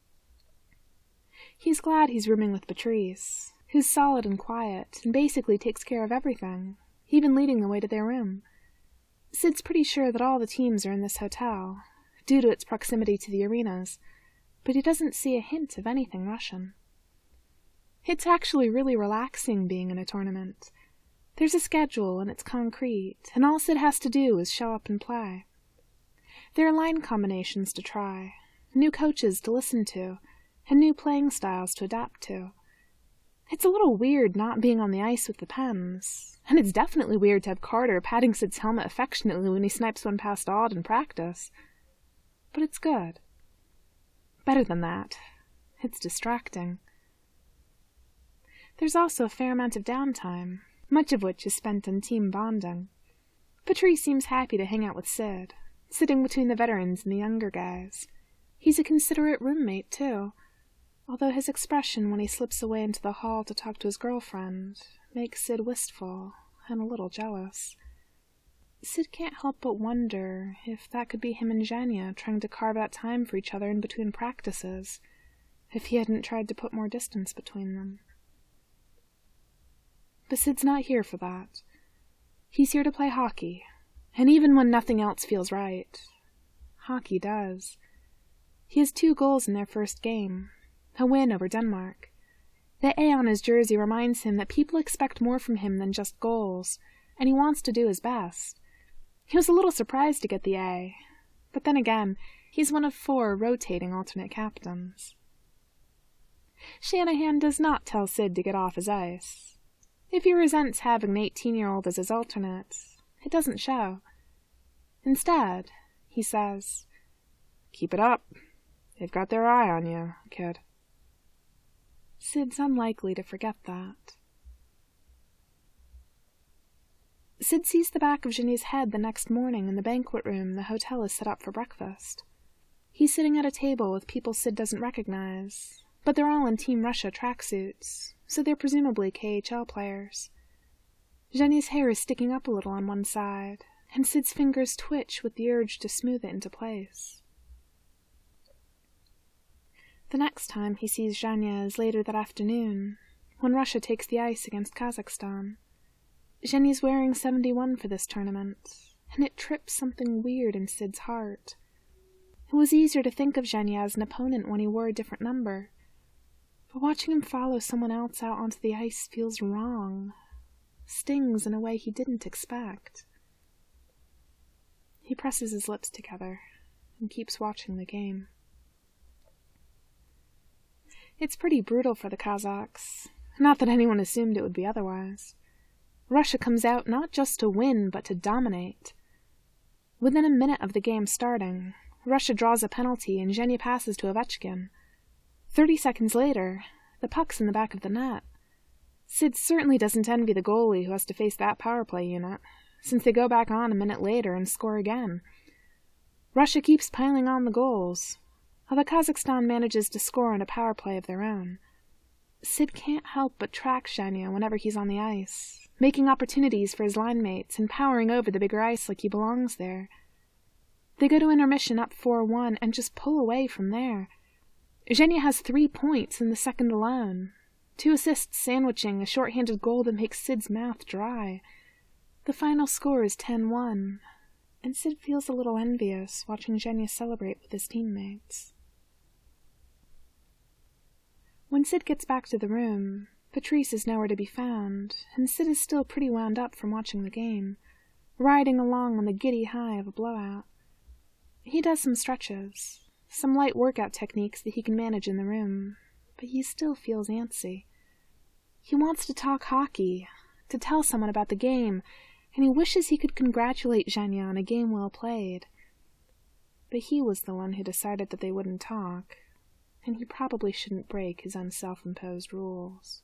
He's glad he's rooming with Patrice, who's solid and quiet and basically takes care of everything, even leading the way to their room. Sid's pretty sure that all the teams are in this hotel, due to its proximity to the arenas, but he doesn't see a hint of anything Russian. It's actually really relaxing being in a tournament. There's a schedule and it's concrete, and all Sid has to do is show up and play. There are line combinations to try, new coaches to listen to, and new playing styles to adapt to. It's a little weird not being on the ice with the Pens, and it's definitely weird to have Carter patting Sid's helmet affectionately when he snipes one past Odd in practice. But it's good. Better than that. It's distracting. There's also a fair amount of downtime, much of which is spent on team bonding. Patrice seems happy to hang out with Sid, sitting between the veterans and the younger guys. He's a considerate roommate, too, although his expression when he slips away into the hall to talk to his girlfriend makes Sid wistful and a little jealous. Sid can't help but wonder if that could be him and Zhenya trying to carve out time for each other in between practices, if he hadn't tried to put more distance between them. But Sid's not here for that. He's here to play hockey, and even when nothing else feels right, hockey does. He has 2 goals in their first game, a win over Denmark. The A on his jersey reminds him that people expect more from him than just goals, and he wants to do his best. He was a little surprised to get the A, but then again, he's one of 4 rotating alternate captains. Shanahan does not tell Sid to get off his ice. If he resents having an 18-year-old as his alternate, it doesn't show. Instead, he says, "Keep it up. They've got their eye on you, kid." Sid's unlikely to forget that. Sid sees the back of Zhenya's head the next morning in the banquet room the hotel has set up for breakfast. He's sitting at a table with people Sid doesn't recognize, but they're all in Team Russia tracksuits, so they're presumably KHL players. Zhenya's hair is sticking up a little on one side, and Sid's fingers twitch with the urge to smooth it into place. The next time he sees Zhenya is later that afternoon, when Russia takes the ice against Kazakhstan. Zhenya's wearing 71 for this tournament, and it trips something weird in Sid's heart. It was easier to think of Zhenya as an opponent when he wore a different number, but watching him follow someone else out onto the ice feels wrong, stings in a way he didn't expect. He presses his lips together and keeps watching the game. It's pretty brutal for the Kazakhs, not that anyone assumed it would be otherwise. Russia comes out not just to win, but to dominate. Within a minute of the game starting, Russia draws a penalty and Zhenya passes to Ovechkin. 30 seconds later, the puck's in the back of the net. Sid certainly doesn't envy the goalie who has to face that power play unit, since they go back on a minute later and score again. Russia keeps piling on the goals, although Kazakhstan manages to score on a power play of their own. Sid can't help but track Zhenya whenever he's on the ice, making opportunities for his line mates and powering over the bigger ice like he belongs there. They go to intermission up 4-1 and just pull away from there. Zhenya has 3 points in the second alone, 2 assists sandwiching a short-handed goal that makes Sid's mouth dry. The final score is 10-1, and Sid feels a little envious watching Zhenya celebrate with his teammates. When Sid gets back to the room, Patrice is nowhere to be found, and Sid is still pretty wound up from watching the game, riding along on the giddy high of a blowout. He does some stretches, some light workout techniques that he can manage in the room, but he still feels antsy. He wants to talk hockey, to tell someone about the game, and he wishes he could congratulate Zhenya on a game well played. But he was the one who decided that they wouldn't talk, and he probably shouldn't break his own self-imposed rules.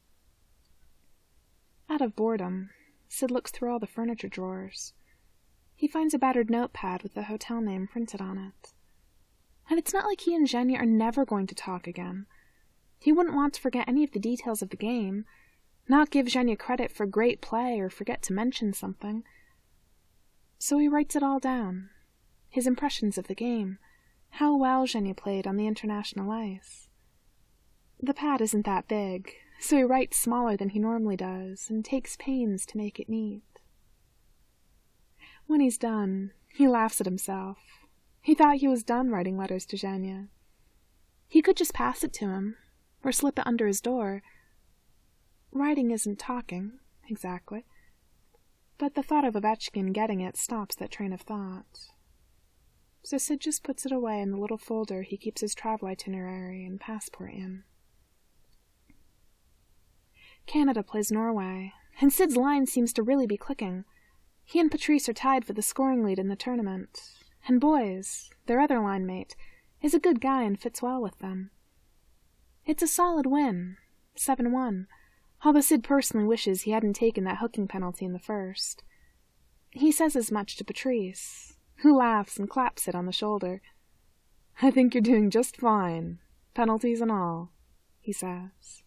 Out of boredom, Sid looks through all the furniture drawers. He finds a battered notepad with the hotel name printed on it. And it's not like he and Zhenya are never going to talk again. He wouldn't want to forget any of the details of the game, not give Zhenya credit for great play or forget to mention something. So he writes it all down, his impressions of the game, how well Zhenya played on the international ice. The pad isn't that big, so he writes smaller than he normally does and takes pains to make it neat. When he's done, he laughs at himself. He thought he was done writing letters to Zhenya. He could just pass it to him, or slip it under his door. Writing isn't talking, exactly, but the thought of Ovechkin getting it stops that train of thought. So Sid just puts it away in the little folder he keeps his travel itinerary and passport in. Canada plays Norway, and Sid's line seems to really be clicking. He and Patrice are tied for the scoring lead in the tournament, and Boyes, their other line mate, is a good guy and fits well with them. It's a solid win, 7-1, although Sid personally wishes he hadn't taken that hooking penalty in the first. He says as much to Patrice, who laughs and claps Sid on the shoulder. "I think you're doing just fine, penalties and all," he says.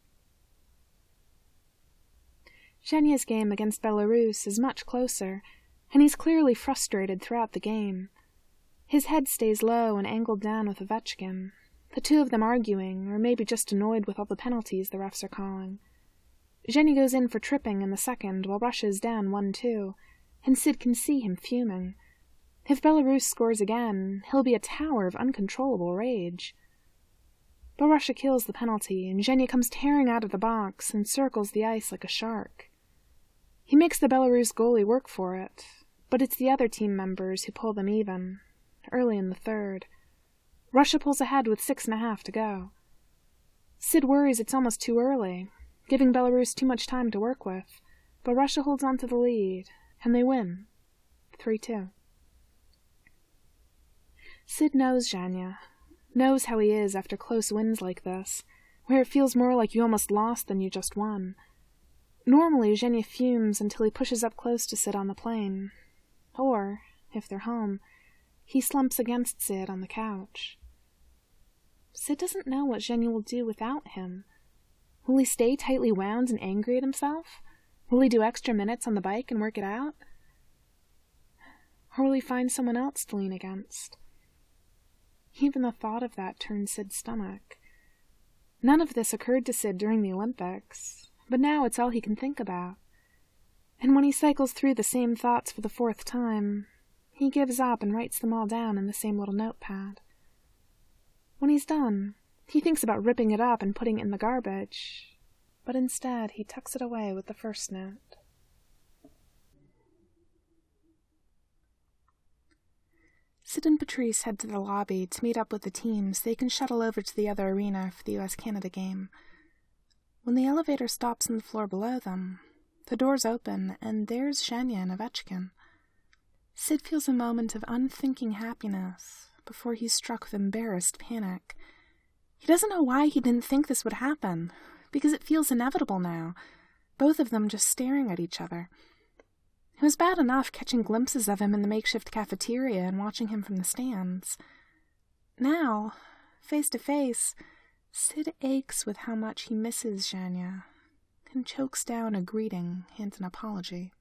Zhenya's game against Belarus is much closer, and he's clearly frustrated throughout the game. His head stays low and angled down with Ovechkin, the two of them arguing, or maybe just annoyed with all the penalties the refs are calling. Zhenya goes in for tripping in the second while Russia is down 1-2, and Sid can see him fuming. If Belarus scores again, he'll be a tower of uncontrollable rage. But Russia kills the penalty, and Zhenya comes tearing out of the box and circles the ice like a shark. He makes the Belarus goalie work for it, but it's the other team members who pull them even, early in the third. Russia pulls ahead with 6.5 to go. Sid worries it's almost too early, giving Belarus too much time to work with, but Russia holds on to the lead, and they win, 3-2. Sid knows Zhenya, knows how he is after close wins like this, where it feels more like you almost lost than you just won. Normally, Zhenya fumes until he pushes up close to Sid on the plane. Or, if they're home, he slumps against Sid on the couch. Sid doesn't know what Zhenya will do without him. Will he stay tightly wound and angry at himself? Will he do extra minutes on the bike and work it out? Or will he find someone else to lean against? Even the thought of that turned Sid's stomach. None of this occurred to Sid during the Olympics, but now it's all he can think about. And when he cycles through the same thoughts for the 4th time, he gives up and writes them all down in the same little notepad. When he's done, he thinks about ripping it up and putting it in the garbage, but instead he tucks it away with the first note. Sid and Patrice head to the lobby to meet up with the team so they can shuttle over to the other arena for the US-Canada game. When the elevator stops on the floor below them, the doors open, and there's Zhenya and Ovechkin. Sid feels a moment of unthinking happiness before he's struck with embarrassed panic. He doesn't know why he didn't think this would happen, because it feels inevitable now, both of them just staring at each other. It was bad enough catching glimpses of him in the makeshift cafeteria and watching him from the stands. Now, face to face, Sid aches with how much he misses Zhenya, and chokes down a greeting and an apology.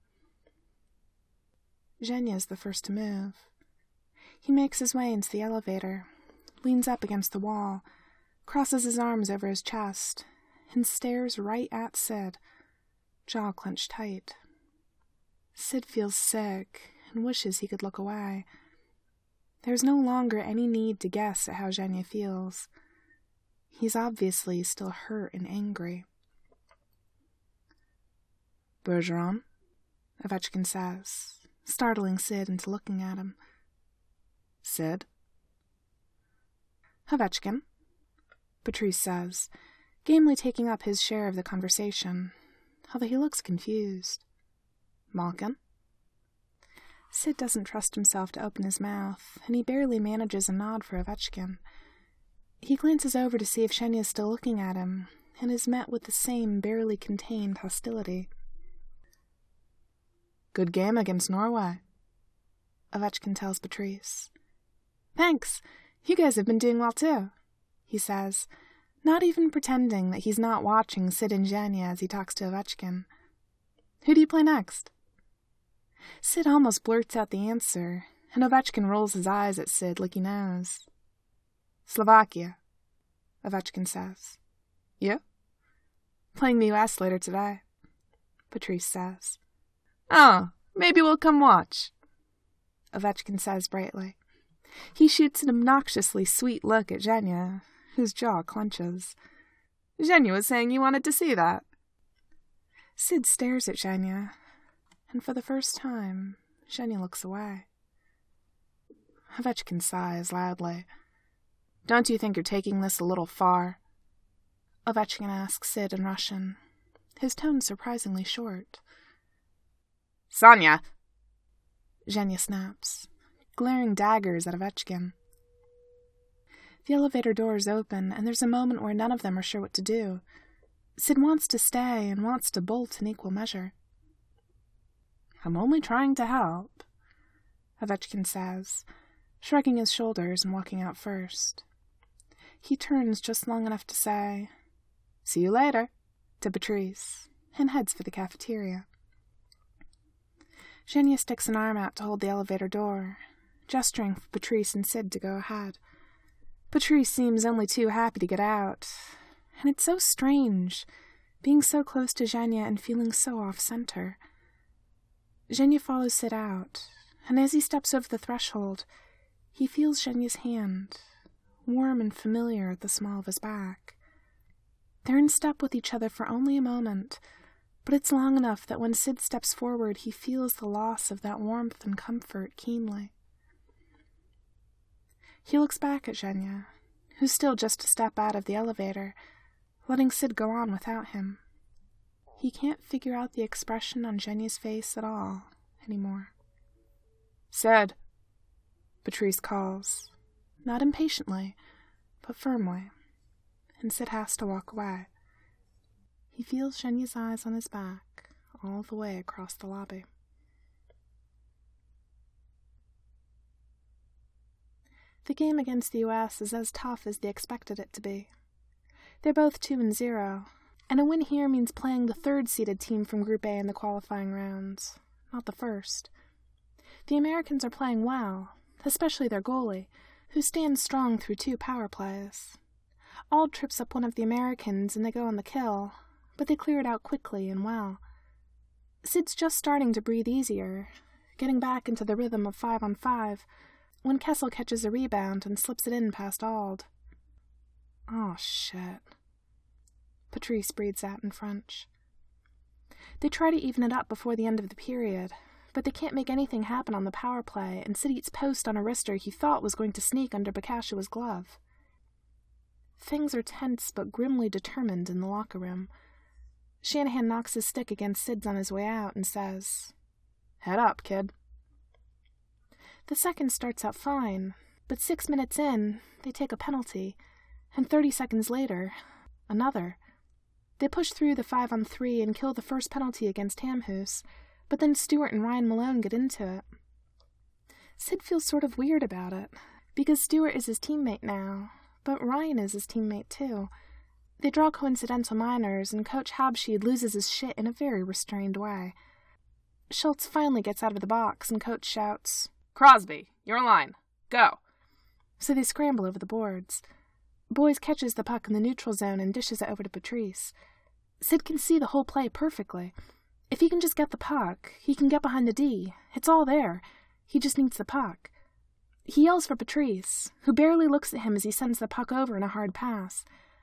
Zhenya's the first to move. He makes his way into the elevator, leans up against the wall, crosses his arms over his chest, and stares right at Sid, jaw clenched tight. Sid feels sick and wishes he could look away. There's no longer any need to guess at how Zhenya feels. He's obviously still hurt and angry. Bergeron, Ovechkin says, startling Sid into looking at him. Sid? Ovechkin, Patrice says, gamely taking up his share of the conversation, although he looks confused. Malkin? Sid doesn't trust himself to open his mouth, and he barely manages a nod for Ovechkin. He glances over to see if Shenya is still looking at him, and is met with the same barely contained hostility. Good game against Norway, Ovechkin tells Patrice. Thanks. You guys have been doing well too, he says, not even pretending that he's not watching Sid and Shenya as he talks to Ovechkin. Who do you play next? Sid almost blurts out the answer, and Ovechkin rolls his eyes at Sid like he knows. Slovakia, Ovechkin says. You? Playing the U.S. later today, Patrice says. Oh, maybe we'll come watch, Ovechkin says brightly. He shoots an obnoxiously sweet look at Shenya, whose jaw clenches. Shenya was saying you wanted to see that. Sid stares at Shenya, and for the first time, Shenya looks away. Ovechkin sighs loudly. Don't you think you're taking this a little far? Ovechkin asks Sid in Russian, his tone surprisingly short. Sonya! Shenya snaps, glaring daggers at Ovechkin. The elevator doors open, and there's a moment where none of them are sure what to do. Sid wants to stay and wants to bolt in equal measure. I'm only trying to help, Ovechkin says, shrugging his shoulders and walking out first. He turns just long enough to say, See you later, to Patrice, and heads for the cafeteria. Shenya sticks an arm out to hold the elevator door, gesturing for Patrice and Sid to go ahead. Patrice seems only too happy to get out, and it's so strange, being so close to Shenya and feeling so off-center. Shenya follows Sid out, and as he steps over the threshold, he feels Shenya's hand, warm and familiar at the small of his back. They're in step with each other for only a moment, but it's long enough that when Sid steps forward, he feels the loss of that warmth and comfort keenly. He looks back at Shenya, who's still just a step out of the elevator, letting Sid go on without him. He can't figure out the expression on Shenya's face at all anymore. Sid, Patrice calls, not impatiently, but firmly, and Sid has to walk away. He feels Shenya's eyes on his back all the way across the lobby. The game against the U.S. is as tough as they expected it to be. They're both 2-0, and a win here means playing the third-seeded team from Group A in the qualifying rounds, not the first. The Americans are playing well, especially their goalie, who stands strong through 2 power plays. Auld trips up one of the Americans and they go on the kill, but they clear it out quickly and well. Sid's just starting to breathe easier, getting back into the rhythm of 5-on-5, when Kessel catches a rebound and slips it in past Auld. Oh, shit, Patrice breathes out in French. They try to even it up before the end of the period, but they can't make anything happen on the power play, and Sid eats post on a wrister he thought was going to sneak under Bakashua's glove. Things are tense but grimly determined in the locker room. Shanahan knocks his stick against Sid's on his way out and says, Head up, kid. The second starts out fine, but 6 minutes in, they take a penalty, and 30 seconds later, another. They push through the 5-on-3 and kill the first penalty against Hamhuis, but then Stewart and Ryan Malone get into it. Sid feels sort of weird about it, because Stewart is his teammate now, but Ryan is his teammate too. They draw coincidental minors, and Coach Habsheed loses his shit in a very restrained way. Schultz finally gets out of the box, and Coach shouts, Crosby, your line, go. So they scramble over the boards. Boyes catches the puck in the neutral zone and dishes it over to Patrice. Sid can see the whole play perfectly. If he can just get the puck, he can get behind the D. It's all there. He just needs the puck. He yells for Patrice, who barely looks at him as he sends the puck over in a hard pass.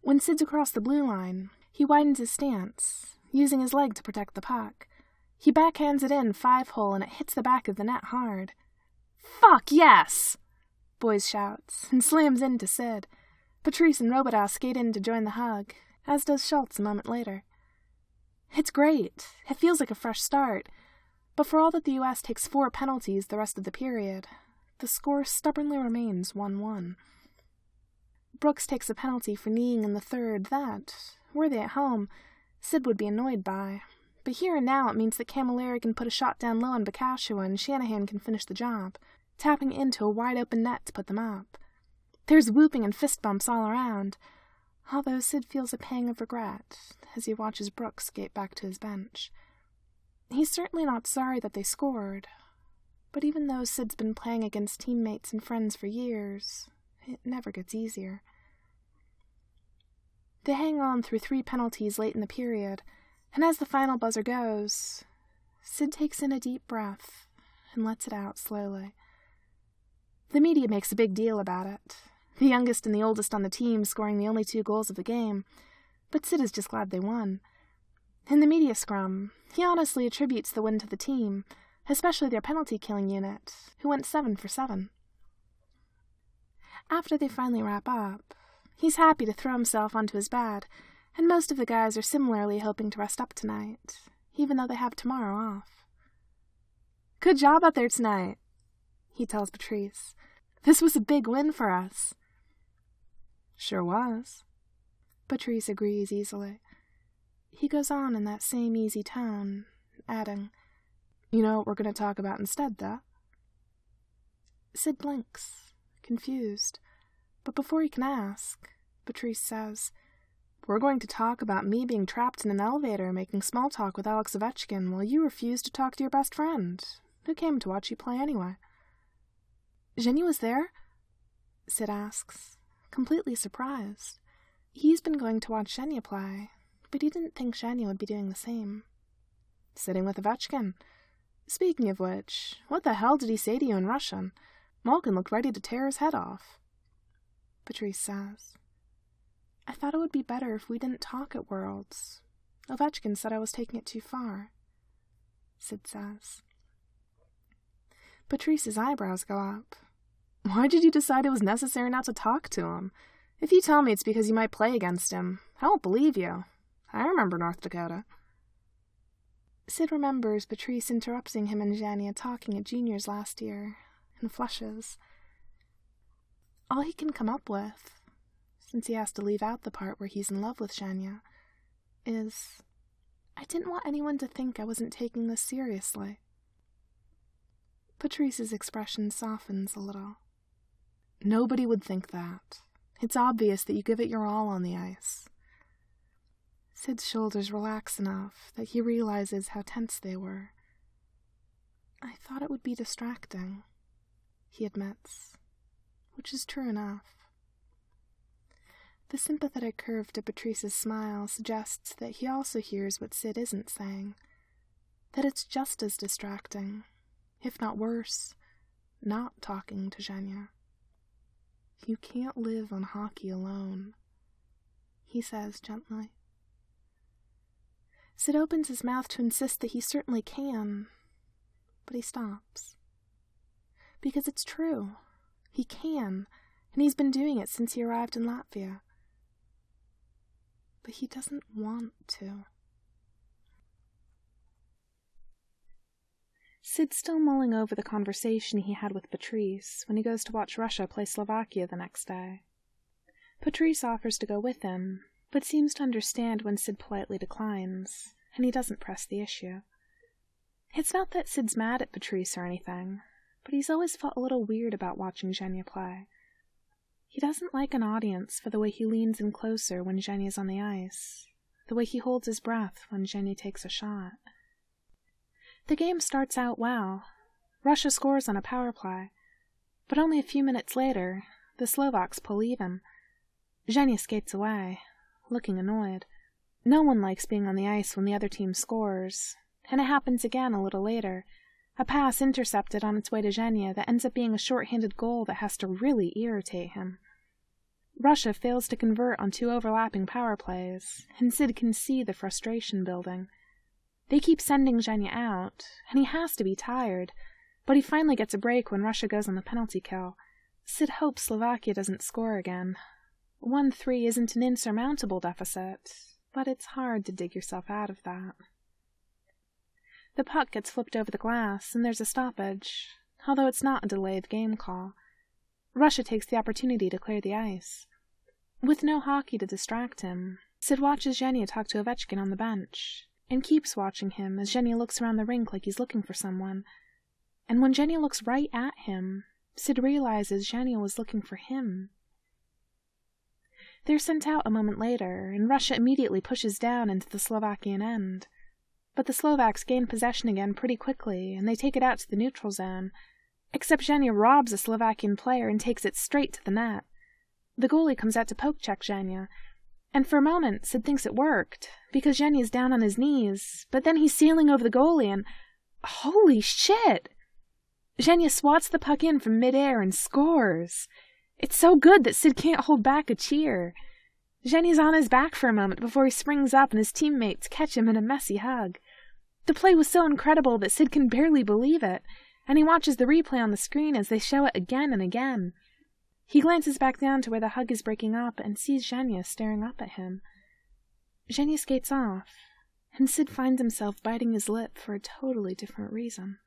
When Sid's across the blue line, he widens his stance, using his leg to protect the puck. He backhands it in 5-hole and it hits the back of the net hard. "Fuck yes!" Boys shouts, and slams into Sid. Patrice and Robidas skate in to join the hug, as does Schultz a moment later. It's great. It feels like a fresh start. But for all that the U.S. takes 4 penalties the rest of the period, the score stubbornly remains 1-1. Brooks takes a penalty for kneeing in the third that, were they at home, Sid would be annoyed by. But here and now it means that Camilleri can put a shot down low on Bakashua and Shanahan can finish the job, tapping into a wide-open net to put them up. There's whooping and fist bumps all around, although Sid feels a pang of regret as he watches Brooks skate back to his bench. He's certainly not sorry that they scored, but even though Sid's been playing against teammates and friends for years, it never gets easier. They hang on through 3 penalties late in the period, and as the final buzzer goes, Sid takes in a deep breath and lets it out slowly. The media makes a big deal about it, the youngest and the oldest on the team scoring the only 2 goals of the game, but Sid is just glad they won. In the media scrum, he honestly attributes the win to the team, especially their penalty-killing unit, who went 7 for 7. After they finally wrap up, he's happy to throw himself onto his bed, and most of the guys are similarly hoping to rest up tonight, even though they have tomorrow off. "Good job out there tonight," he tells Patrice. "This was a big win for us." "Sure was." Patrice agrees easily. He goes on in that same easy tone, adding, "You know what we're going to talk about instead, though?" Sid blinks, confused, but before he can ask, Patrice says, "We're going to talk about me being trapped in an elevator making small talk with Alex Ovechkin while you refuse to talk to your best friend, who came to watch you play anyway." "Jenny was there?" Sid asks, completely surprised. He's been going to watch Zhenya play, but he didn't think Zhenya would be doing the same. "Sitting with Ovechkin. Speaking of which, what the hell did he say to you in Russian? Malkin looked ready to tear his head off." Patrice says, "I thought it would be better if we didn't talk at Worlds. Ovechkin said I was taking it too far." Sid says. Patrice's eyebrows go up. "Why did you decide it was necessary not to talk to him? If you tell me it's because you might play against him, I won't believe you. I remember North Dakota." Sid remembers Patrice interrupting him and Zhenya talking at juniors last year, and flushes. All he can come up with, since he has to leave out the part where he's in love with Zhenya, is, "I didn't want anyone to think I wasn't taking this seriously." Patrice's expression softens a little. "Nobody would think that. It's obvious that you give it your all on the ice." Sid's shoulders relax enough that he realizes how tense they were. "I thought it would be distracting," he admits, which is true enough. The sympathetic curve to Patrice's smile suggests that he also hears what Sid isn't saying, that it's just as distracting, if not worse, not talking to Zhenya. "You can't live on hockey alone," he says gently. Sid opens his mouth to insist that he certainly can, but he stops. Because it's true. He can, and he's been doing it since he arrived in Latvia. But he doesn't want to. Sid's still mulling over the conversation he had with Patrice when he goes to watch Russia play Slovakia the next day. Patrice offers to go with him, but seems to understand when Sid politely declines, and he doesn't press the issue. It's not that Sid's mad at Patrice or anything, but he's always felt a little weird about watching Zhenya play. He doesn't like an audience for the way he leans in closer when Zhenya's on the ice, the way he holds his breath when Zhenya takes a shot. The game starts out well. Russia scores on a power play, but only a few minutes later, the Slovaks pull even. Zhenya skates away, looking annoyed. No one likes being on the ice when the other team scores, and it happens again a little later, a pass intercepted on its way to Zhenya that ends up being a short-handed goal that has to really irritate him. Russia fails to convert on 2 overlapping power plays, and Sid can see the frustration building. They keep sending Zhenya out, and he has to be tired, but he finally gets a break when Russia goes on the penalty kill. Sid hopes Slovakia doesn't score again. 1-3 isn't an insurmountable deficit, but it's hard to dig yourself out of that. The puck gets flipped over the glass, and there's a stoppage, although it's not a delayed game call. Russia takes the opportunity to clear the ice. With no hockey to distract him, Sid watches Zhenya talk to Ovechkin on the bench, and keeps watching him as Zhenya looks around the rink like he's looking for someone. And when Zhenya looks right at him, Sid realizes Zhenya was looking for him. They're sent out a moment later, and Russia immediately pushes down into the Slovakian end. But the Slovaks gain possession again pretty quickly, and they take it out to the neutral zone, except Zhenya robs a Slovakian player and takes it straight to the net. The goalie comes out to poke-check Zhenya, and for a moment Sid thinks it worked, because Zhenya's down on his knees, but then he's sailing over the goalie and... holy shit! Zhenya swats the puck in from midair and scores. It's so good that Sid can't hold back a cheer. Zhenya's on his back for a moment before he springs up and his teammates catch him in a messy hug. The play was so incredible that Sid can barely believe it, and he watches the replay on the screen as they show it again and again. He glances back down to where the hug is breaking up and sees Zhenya staring up at him. Zhenya skates off, and Sid finds himself biting his lip for a totally different reason.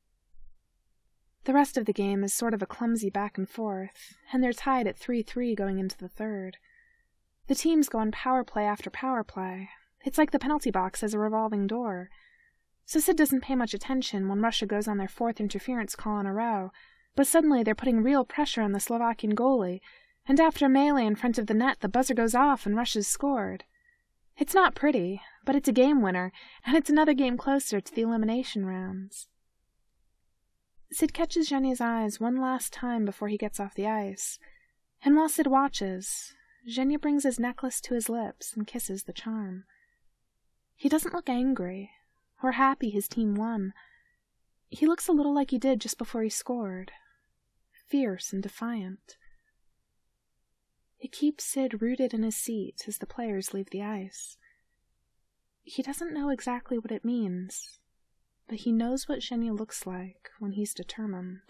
The rest of the game is sort of a clumsy back and forth, and they're tied at 3-3 going into the third. The teams go on power play after power play. It's like the penalty box has a revolving door. So Sid doesn't pay much attention when Russia goes on their 4th interference call in a row, but suddenly they're putting real pressure on the Slovakian goalie, and after a melee in front of the net, the buzzer goes off and Russia's scored. It's not pretty, but it's a game winner, and it's another game closer to the elimination rounds. Sid catches Zhenya's eyes one last time before he gets off the ice, and while Sid watches, Zhenya brings his necklace to his lips and kisses the charm. He doesn't look angry, or happy his team won. He looks a little like he did just before he scored, fierce and defiant. It keeps Sid rooted in his seat as the players leave the ice. He doesn't know exactly what it means, but he knows what Zhenya looks like when he's determined.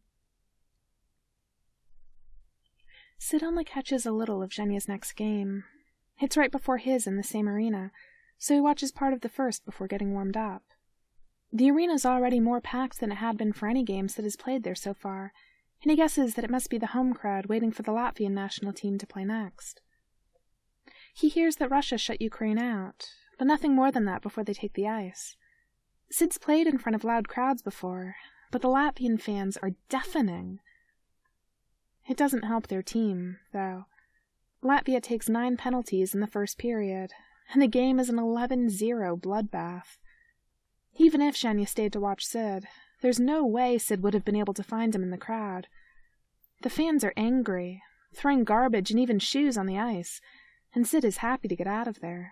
Sid only catches a little of Zhenya's next game. It's right before his in the same arena, so he watches part of the first before getting warmed up. The arena's already more packed than it had been for any games that has played there so far, and he guesses that it must be the home crowd waiting for the Latvian national team to play next. He hears that Russia shut Ukraine out, but nothing more than that before they take the ice. Sid's played in front of loud crowds before, but the Latvian fans are deafening. It doesn't help their team, though. Latvia takes 9 penalties in the first period, and the game is an 11-0 bloodbath. Even if Zhenya stayed to watch Sid, there's no way Sid would have been able to find him in the crowd. The fans are angry, throwing garbage and even shoes on the ice, and Sid is happy to get out of there.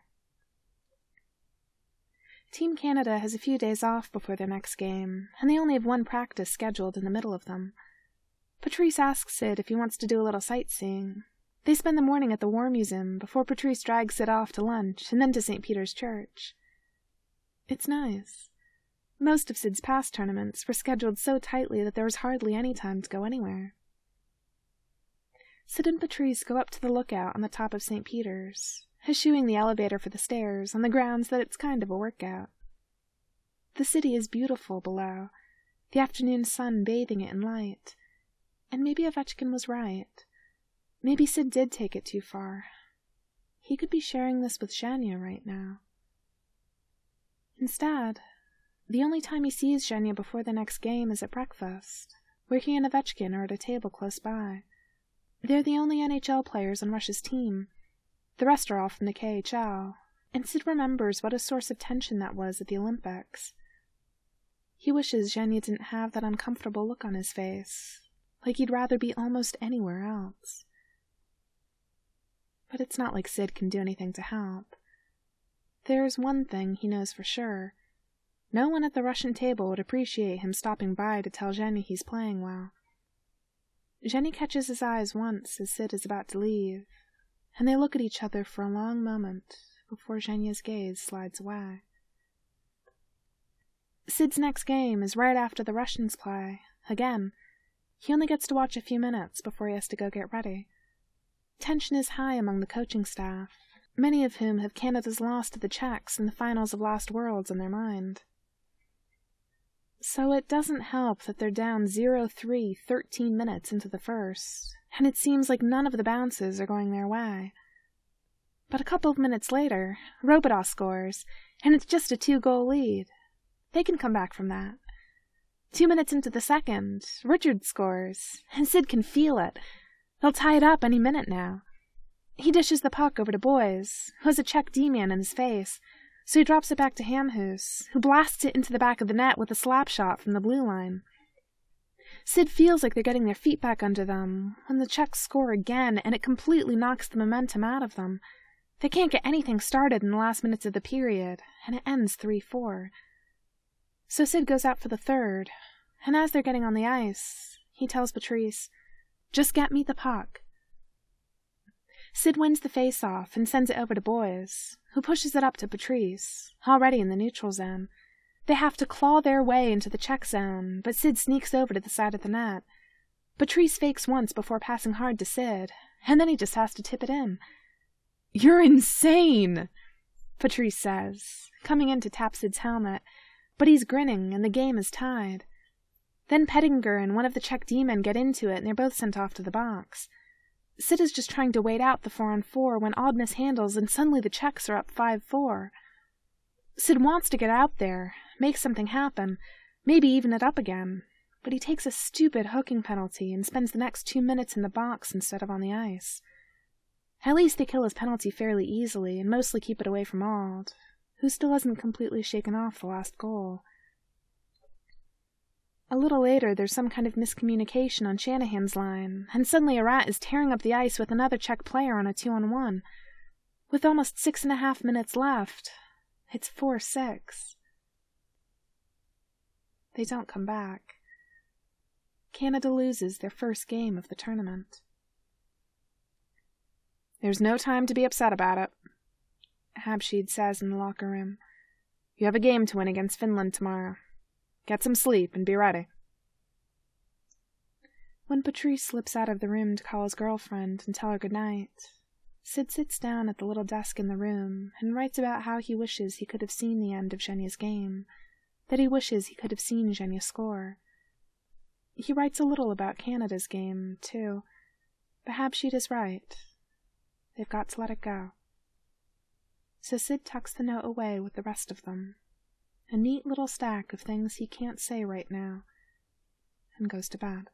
Team Canada has a few days off before their next game, and they only have 1 practice scheduled in the middle of them. Patrice asks Sid if he wants to do a little sightseeing. They spend the morning at the War Museum before Patrice drags Sid off to lunch and then to St. Peter's Church. It's nice. Most of Sid's past tournaments were scheduled so tightly that there was hardly any time to go anywhere. Sid and Patrice go up to the lookout on the top of St. Peter's, eschewing the elevator for the stairs on the grounds that it's kind of a workout. The city is beautiful below, the afternoon sun bathing it in light. And maybe Ovechkin was right. Maybe Sid did take it too far. He could be sharing this with Zhenya right now. Instead, the only time he sees Zhenya before the next game is at breakfast, where he and Ovechkin are at a table close by. They're the only NHL players on Russia's team. The rest are all from the KHL, and Sid remembers what a source of tension that was at the Olympics. He wishes Zhenya didn't have that uncomfortable look on his face, like he'd rather be almost anywhere else. But it's not like Sid can do anything to help. There's one thing he knows for sure. No one at the Russian table would appreciate him stopping by to tell Zhenya he's playing well. Jenny catches his eyes once as Sid is about to leave, and they look at each other for a long moment before Zhenya's gaze slides away. Sid's next game is right after the Russians play. Again, he only gets to watch a few minutes before he has to go get ready. Tension is high among the coaching staff, many of whom have Canada's loss to the Czechs in the finals of Lost Worlds on their mind. So it doesn't help that they're down 0-3 13 minutes into the first, and it seems like none of the bounces are going their way. But a couple of minutes later, Robidaw scores, and it's just a 2-goal lead. They can come back from that. 2 minutes into the second, Richard scores, and Sid can feel it. They'll tie it up any minute now. He dishes the puck over to Boys, who has a Czech D-man in his face, so he drops it back to Hamhuis, who blasts it into the back of the net with a slap shot from the blue line. Sid feels like they're getting their feet back under them when the Czechs score again, and it completely knocks the momentum out of them. They can't get anything started in the last minutes of the period, and it ends 3-4. So Sid goes out for the third, and as they're getting on the ice, he tells Patrice, "Just get me the puck." Sid wins the face-off and sends it over to Boys, who pushes it up to Patrice, already in the neutral zone. They have to claw their way into the Czech zone, but Sid sneaks over to the side of the net. Patrice fakes once before passing hard to Sid, and then he just has to tip it in. "You're insane," Patrice says, coming in to tap Sid's helmet, but he's grinning and the game is tied. Then Pettinger and one of the Czech D-men get into it and they're both sent off to the box. Sid is just trying to wait out the 4-on-4 when Odd mishandles and suddenly the Czechs are up 5-4. Sid wants to get out there, make something happen, maybe even it up again, but he takes a stupid hooking penalty and spends the next 2 minutes in the box instead of on the ice. At least they kill his penalty fairly easily and mostly keep it away from Odd, who still hasn't completely shaken off the last goal. A little later, there's some kind of miscommunication on Shanahan's line, and suddenly a rat is tearing up the ice with another Czech player on a 2-on-1. With almost 6.5 minutes left, it's 4-6. They don't come back. Canada loses their first game of the tournament. "There's no time to be upset about it," Habsheed says in the locker room. "You have a game to win against Finland tomorrow. Get some sleep and be ready." When Patrice slips out of the room to call his girlfriend and tell her good night, Sid sits down at the little desk in the room and writes about how he wishes he could have seen the end of Zhenya's game, that he wishes he could have seen Zhenya score. He writes a little about Canada's game, too. But Habsheed is right. They've got to let it go. So Sid tucks the note away with the rest of them, a neat little stack of things he can't say right now, and goes to bed.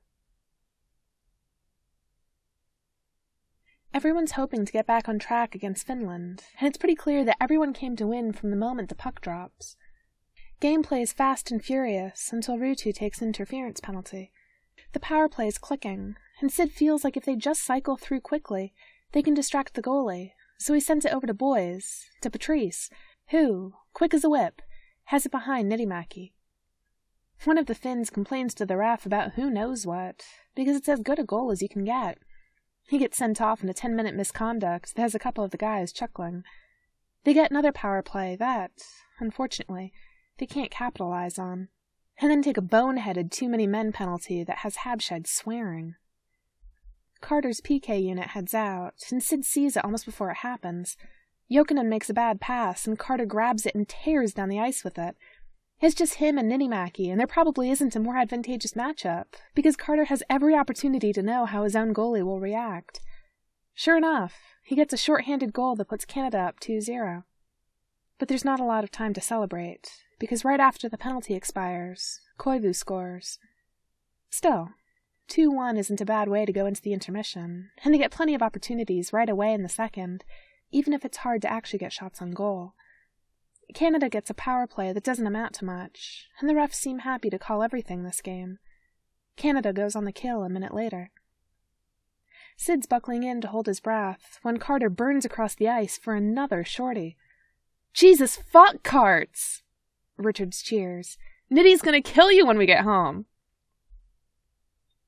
Everyone's hoping to get back on track against Finland, and it's pretty clear that everyone came to win from the moment the puck drops. Gameplay is fast and furious until Ruutu takes an interference penalty. The power play is clicking, and Sid feels like if they just cycle through quickly, they can distract the goalie, so he sends it over to Boys, to Patrice, who, quick as a whip, has it behind Niittymaki. One of the Finns complains to the ref about who knows what, because it's as good a goal as you can get. He gets sent off in a 10-minute misconduct that has a couple of the guys chuckling. They get another power play that, unfortunately, they can't capitalize on, and then take a boneheaded too-many-men penalty that has Habshead swearing. Carter's PK unit heads out, and Sid sees it almost before it happens. Jokinen makes a bad pass, and Carter grabs it and tears down the ice with it. It's just him and Niittymaki, and there probably isn't a more advantageous matchup, because Carter has every opportunity to know how his own goalie will react. Sure enough, he gets a short-handed goal that puts Canada up 2-0. But there's not a lot of time to celebrate, because right after the penalty expires, Koivu scores. Still, 2-1 isn't a bad way to go into the intermission, and they get plenty of opportunities right away in the second, even if it's hard to actually get shots on goal. Canada gets a power play that doesn't amount to much, and the refs seem happy to call everything this game. Canada goes on the kill a minute later. Sid's buckling in to hold his breath when Carter burns across the ice for another shorty. "Jesus fuck, Carts!" Richards cheers. "Nitty's gonna kill you when we get home!"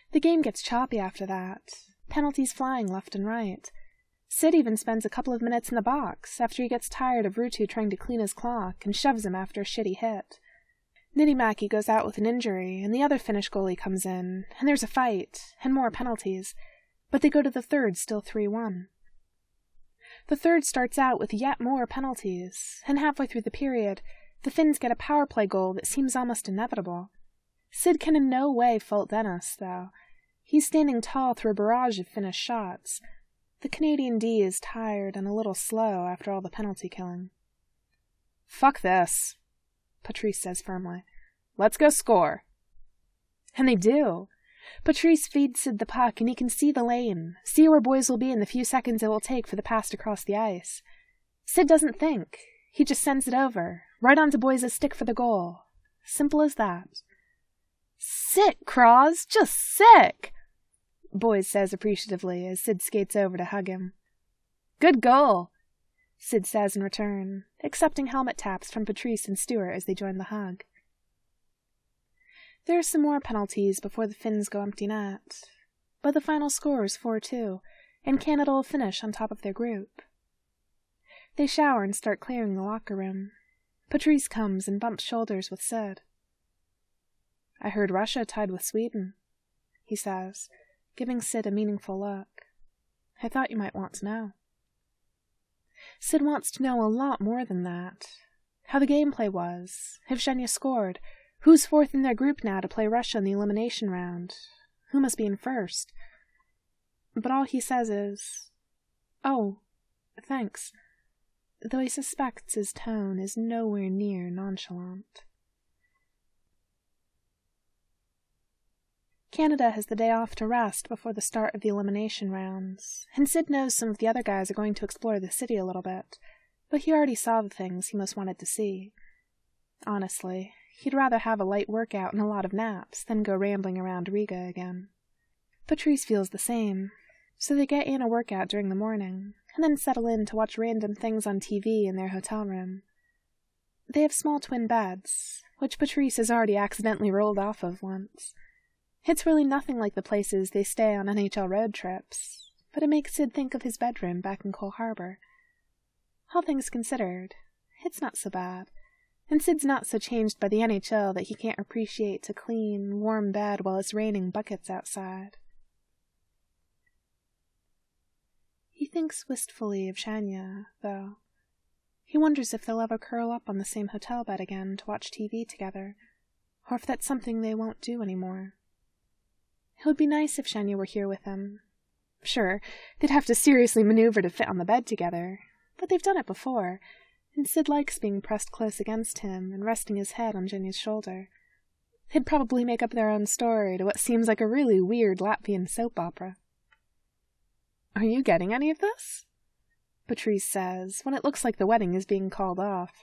The game gets choppy after that, penalties flying left and right. Sid even spends a couple of minutes in the box after he gets tired of Rutu trying to clean his clock and shoves him after a shitty hit. Nidimäki goes out with an injury, and the other Finnish goalie comes in, and there's a fight, and more penalties, but they go to the third still 3-1. The third starts out with yet more penalties, and halfway through the period, the Finns get a power play goal that seems almost inevitable. Sid can in no way fault Dennis, though. He's standing tall through a barrage of Finnish shots. The Canadian D is tired and a little slow after all the penalty killing. "Fuck this," Patrice says firmly. "Let's go score." And they do. Patrice feeds Sid the puck, and he can see the lane, see where boys will be in the few seconds it will take for the pass to cross the ice. Sid doesn't think. He just sends it over, right onto Boys' stick for the goal. Simple as that. "Sick, Cross! Just sick!" Boys says appreciatively as Sid skates over to hug him. "Good goal," Sid says in return, accepting helmet taps from Patrice and Stewart as they join the hug. There are some more penalties before the Finns go empty net, but the final score is 4-2, and Canada will finish on top of their group. They shower and start clearing the locker room. Patrice comes and bumps shoulders with Sid. "I heard Russia tied with Sweden," he says, giving Sid a meaningful look. "I thought you might want to know." Sid wants to know a lot more than that. How the gameplay was, if Zhenya scored, who's fourth in their group now to play Russia in the elimination round, who must be in first. But all he says is, "Oh, thanks," though he suspects his tone is nowhere near nonchalant. Canada has the day off to rest before the start of the elimination rounds, and Sid knows some of the other guys are going to explore the city a little bit, but he already saw the things he most wanted to see. Honestly, he'd rather have a light workout and a lot of naps than go rambling around Riga again. Patrice feels the same, so they get in a workout during the morning, and then settle in to watch random things on TV in their hotel room. They have small twin beds, which Patrice has already accidentally rolled off of once. It's really nothing like the places they stay on NHL road trips, but it makes Sid think of his bedroom back in Cole Harbor. All things considered, it's not so bad, and Sid's not so changed by the NHL that he can't appreciate a clean, warm bed while it's raining buckets outside. He thinks wistfully of Zhenya, though. He wonders if they'll ever curl up on the same hotel bed again to watch TV together, or if that's something they won't do anymore. It would be nice if Zhenya were here with him. Sure, they'd have to seriously maneuver to fit on the bed together, but they've done it before, and Sid likes being pressed close against him and resting his head on Zhenya's shoulder. They'd probably make up their own story to what seems like a really weird Latvian soap opera. "Are you getting any of this?" Patrice says, when it looks like the wedding is being called off.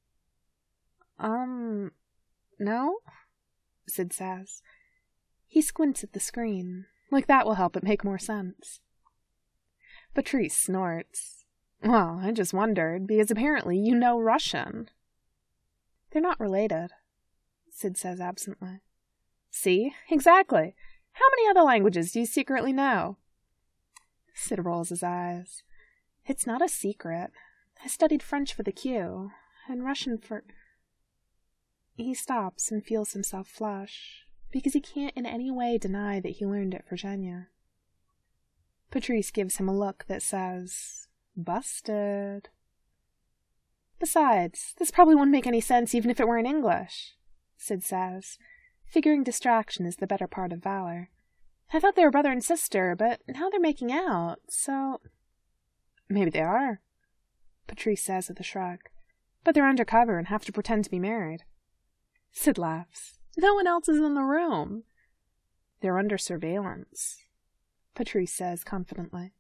No?" Sid says. He squints at the screen, like that will help it make more sense. Patrice snorts. "Well, I just wondered, because apparently you know Russian." "They're not related," Sid says absently. "See? Exactly. How many other languages do you secretly know?" Sid rolls his eyes. "It's not a secret. I studied French for the Q, and Russian for—" He stops and feels himself flush, because he can't in any way deny that he learned it for Zhenya. Patrice gives him a look that says, "Busted." "Besides, this probably wouldn't make any sense even if it were in English," Sid says, figuring distraction is the better part of valor. "I thought they were brother and sister, but now they're making out, so—" "Maybe they are," Patrice says with a shrug, "but they're undercover and have to pretend to be married." Sid laughs. "No one else is in the room." "They're under surveillance," Patrice says confidently.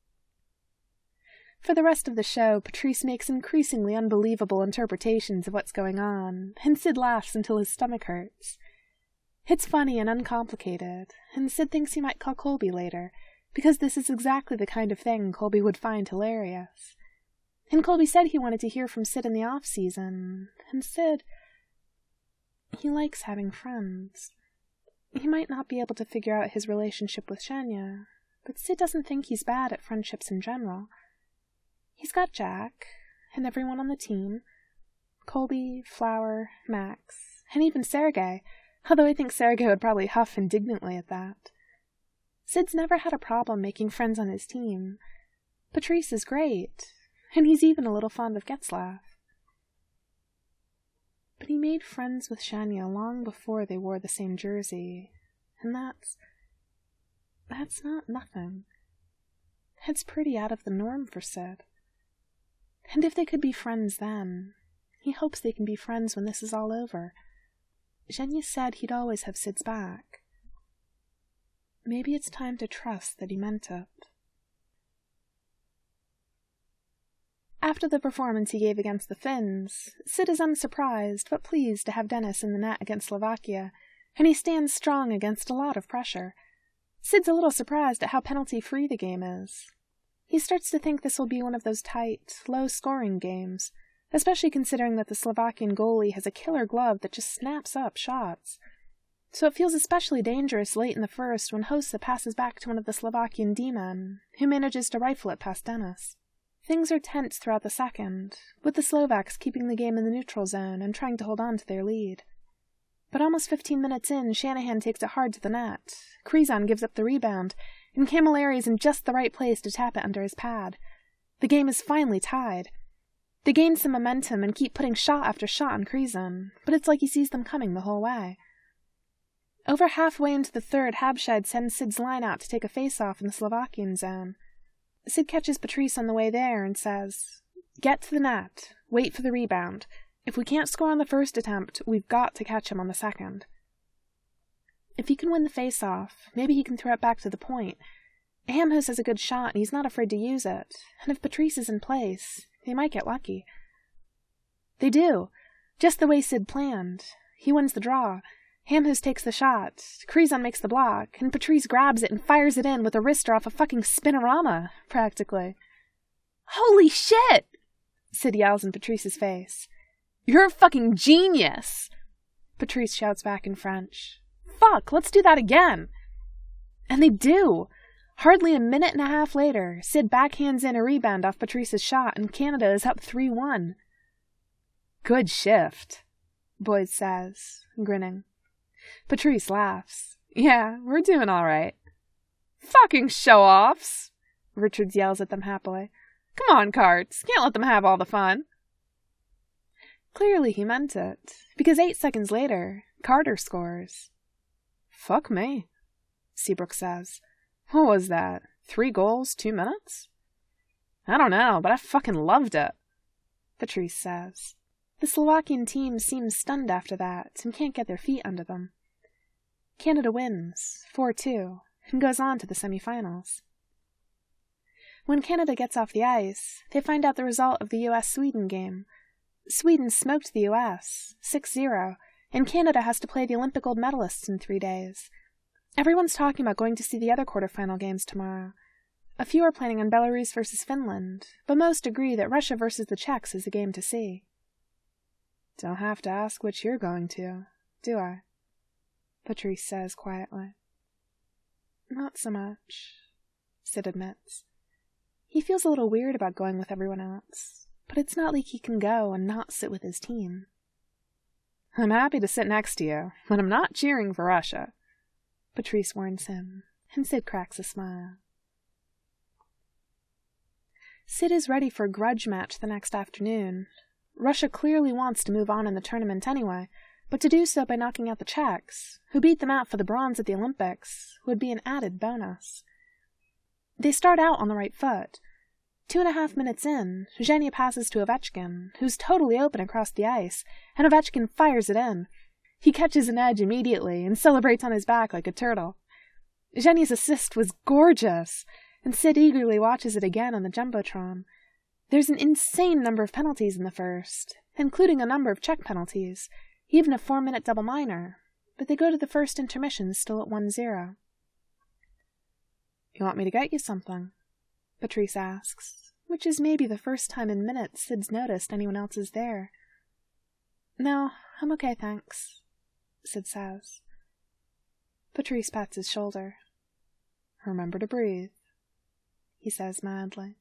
For the rest of the show, Patrice makes increasingly unbelievable interpretations of what's going on, and Sid laughs until his stomach hurts. It's funny and uncomplicated, and Sid thinks he might call Colby later, because this is exactly the kind of thing Colby would find hilarious. And Colby said he wanted to hear from Sid in the off-season, and Sid... he likes having friends. He might not be able to figure out his relationship with Shania, but Sid doesn't think he's bad at friendships in general. He's got Jack, and everyone on the team, Colby, Flower, Max, and even Sergei, although I think Sergei would probably huff indignantly at that. Sid's never had a problem making friends on his team. Patrice is great, and he's even a little fond of Getzlaff. But he made friends with Shania long before they wore the same jersey, and that's not nothing. It's pretty out of the norm for Sid. And if they could be friends then, he hopes they can be friends when this is all over. Zhenya said he'd always have Sid's back. Maybe it's time to trust that he meant it. After the performance he gave against the Finns, Sid is unsurprised but pleased to have Dennis in the net against Slovakia, and he stands strong against a lot of pressure. Sid's a little surprised at how penalty-free the game is. He starts to think this will be one of those tight, low-scoring games, especially considering that the Slovakian goalie has a killer glove that just snaps up shots. So it feels especially dangerous late in the first when Hossa passes back to one of the Slovakian D-men, who manages to rifle it past Dennis. Things are tense throughout the second, with the Slovaks keeping the game in the neutral zone and trying to hold on to their lead. But almost 15 minutes in, Shanahan takes it hard to the net. Krizan gives up the rebound, and Camilleri is in just the right place to tap it under his pad. The game is finally tied. They gain some momentum and keep putting shot after shot on Krizan, but it's like he sees them coming the whole way. Over halfway into the third, Habshad sends Sid's line out to take a face-off in the Slovakian zone. Sid catches Patrice on the way there and says, "Get to the net. Wait for the rebound. If we can't score on the first attempt, we've got to catch him on the second." If he can win the face-off, maybe he can throw it back to the point. Amhus has a good shot and he's not afraid to use it, and if Patrice is in place, they might get lucky. They do, just the way Sid planned. He wins the draw. Amhus takes the shot, Krizan makes the block, and Patrice grabs it and fires it in with a wrister off a fucking spinorama, practically. "Holy shit!" Sid yells in Patrice's face. "You're a fucking genius!" Patrice shouts back in French. "Fuck, let's do that again!" And they do! Hardly a minute and a half later, Sid backhands in a rebound off Patrice's shot, and Canada is up 3-1. "Good shift," Boyd says, grinning. Patrice laughs. "Yeah, we're doing all right." "Fucking show-offs!" Richards yells at them happily. "Come on, Carts, can't let them have all the fun." Clearly he meant it, because 8 seconds later, Carter scores. "Fuck me," Seabrook says. "What was that? 3 goals, 2 minutes?" "I don't know, but I fucking loved it," Patrice says. The Slovakian team seems stunned after that and can't get their feet under them. Canada wins, 4-2, and goes on to the semifinals. When Canada gets off the ice, they find out the result of the US-Sweden game. Sweden smoked the US, 6-0, and Canada has to play the Olympic gold medalists in 3 days. Everyone's talking about going to see the other quarterfinal games tomorrow. A few are planning on Belarus versus Finland, but most agree that Russia versus the Czechs is a game to see. "Don't have to ask which you're going to, do I?" Patrice says quietly. "Not so much," Sid admits. He feels a little weird about going with everyone else, but it's not like he can go and not sit with his team. "I'm happy to sit next to you, but I'm not cheering for Russia," Patrice warns him, and Sid cracks a smile. Sid is ready for a grudge match the next afternoon. Russia clearly wants to move on in the tournament anyway, but to do so by knocking out the Czechs, who beat them out for the bronze at the Olympics, would be an added bonus. They start out on the right foot. 2.5 minutes in, Zhenya passes to Ovechkin, who's totally open across the ice, and Ovechkin fires it in. He catches an edge immediately and celebrates on his back like a turtle. Zhenya's assist was gorgeous, and Sid eagerly watches it again on the Jumbotron. There's an insane number of penalties in the first, including a number of Czech penalties, even a 4-minute double minor, but they go to the first intermission still at 1-0. "You want me to get you something?" Patrice asks, which is maybe the first time in minutes Sid's noticed anyone else is there. "No, I'm okay, thanks," Sid says. Patrice pats his shoulder. "Remember to breathe," he says madly.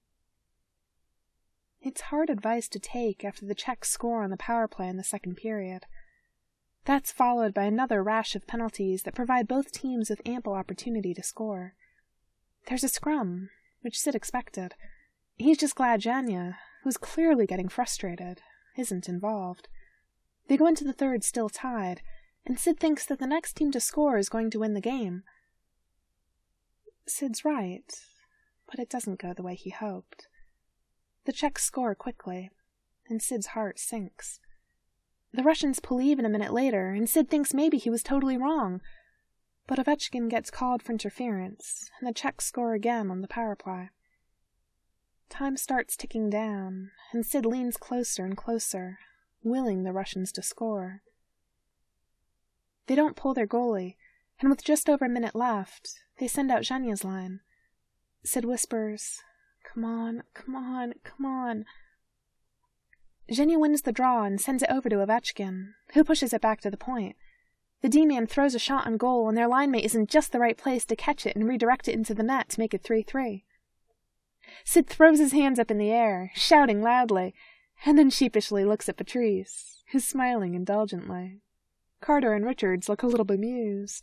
It's hard advice to take after the Czech score on the power play in the second period. That's followed by another rash of penalties that provide both teams with ample opportunity to score. There's a scrum, which Sid expected. He's just glad Janya, who's clearly getting frustrated, isn't involved. They go into the third still tied, and Sid thinks that the next team to score is going to win the game. Sid's right, but it doesn't go the way he hoped. The Czechs score quickly, and Sid's heart sinks. The Russians pull even a minute later, and Sid thinks maybe he was totally wrong. But Ovechkin gets called for interference, and the Czechs score again on the power play. Time starts ticking down, and Sid leans closer and closer, willing the Russians to score. They don't pull their goalie, and with just over a minute left, they send out Zhenya's line. Sid whispers, "Come on, come on, come on." Zhenya wins the draw and sends it over to Ovechkin, who pushes it back to the point. The D-man throws a shot on goal, and their line mate is in just the right place to catch it and redirect it into the net to make it 3-3. Sid throws his hands up in the air, shouting loudly, and then sheepishly looks at Patrice, who's smiling indulgently. Carter and Richards look a little bemused.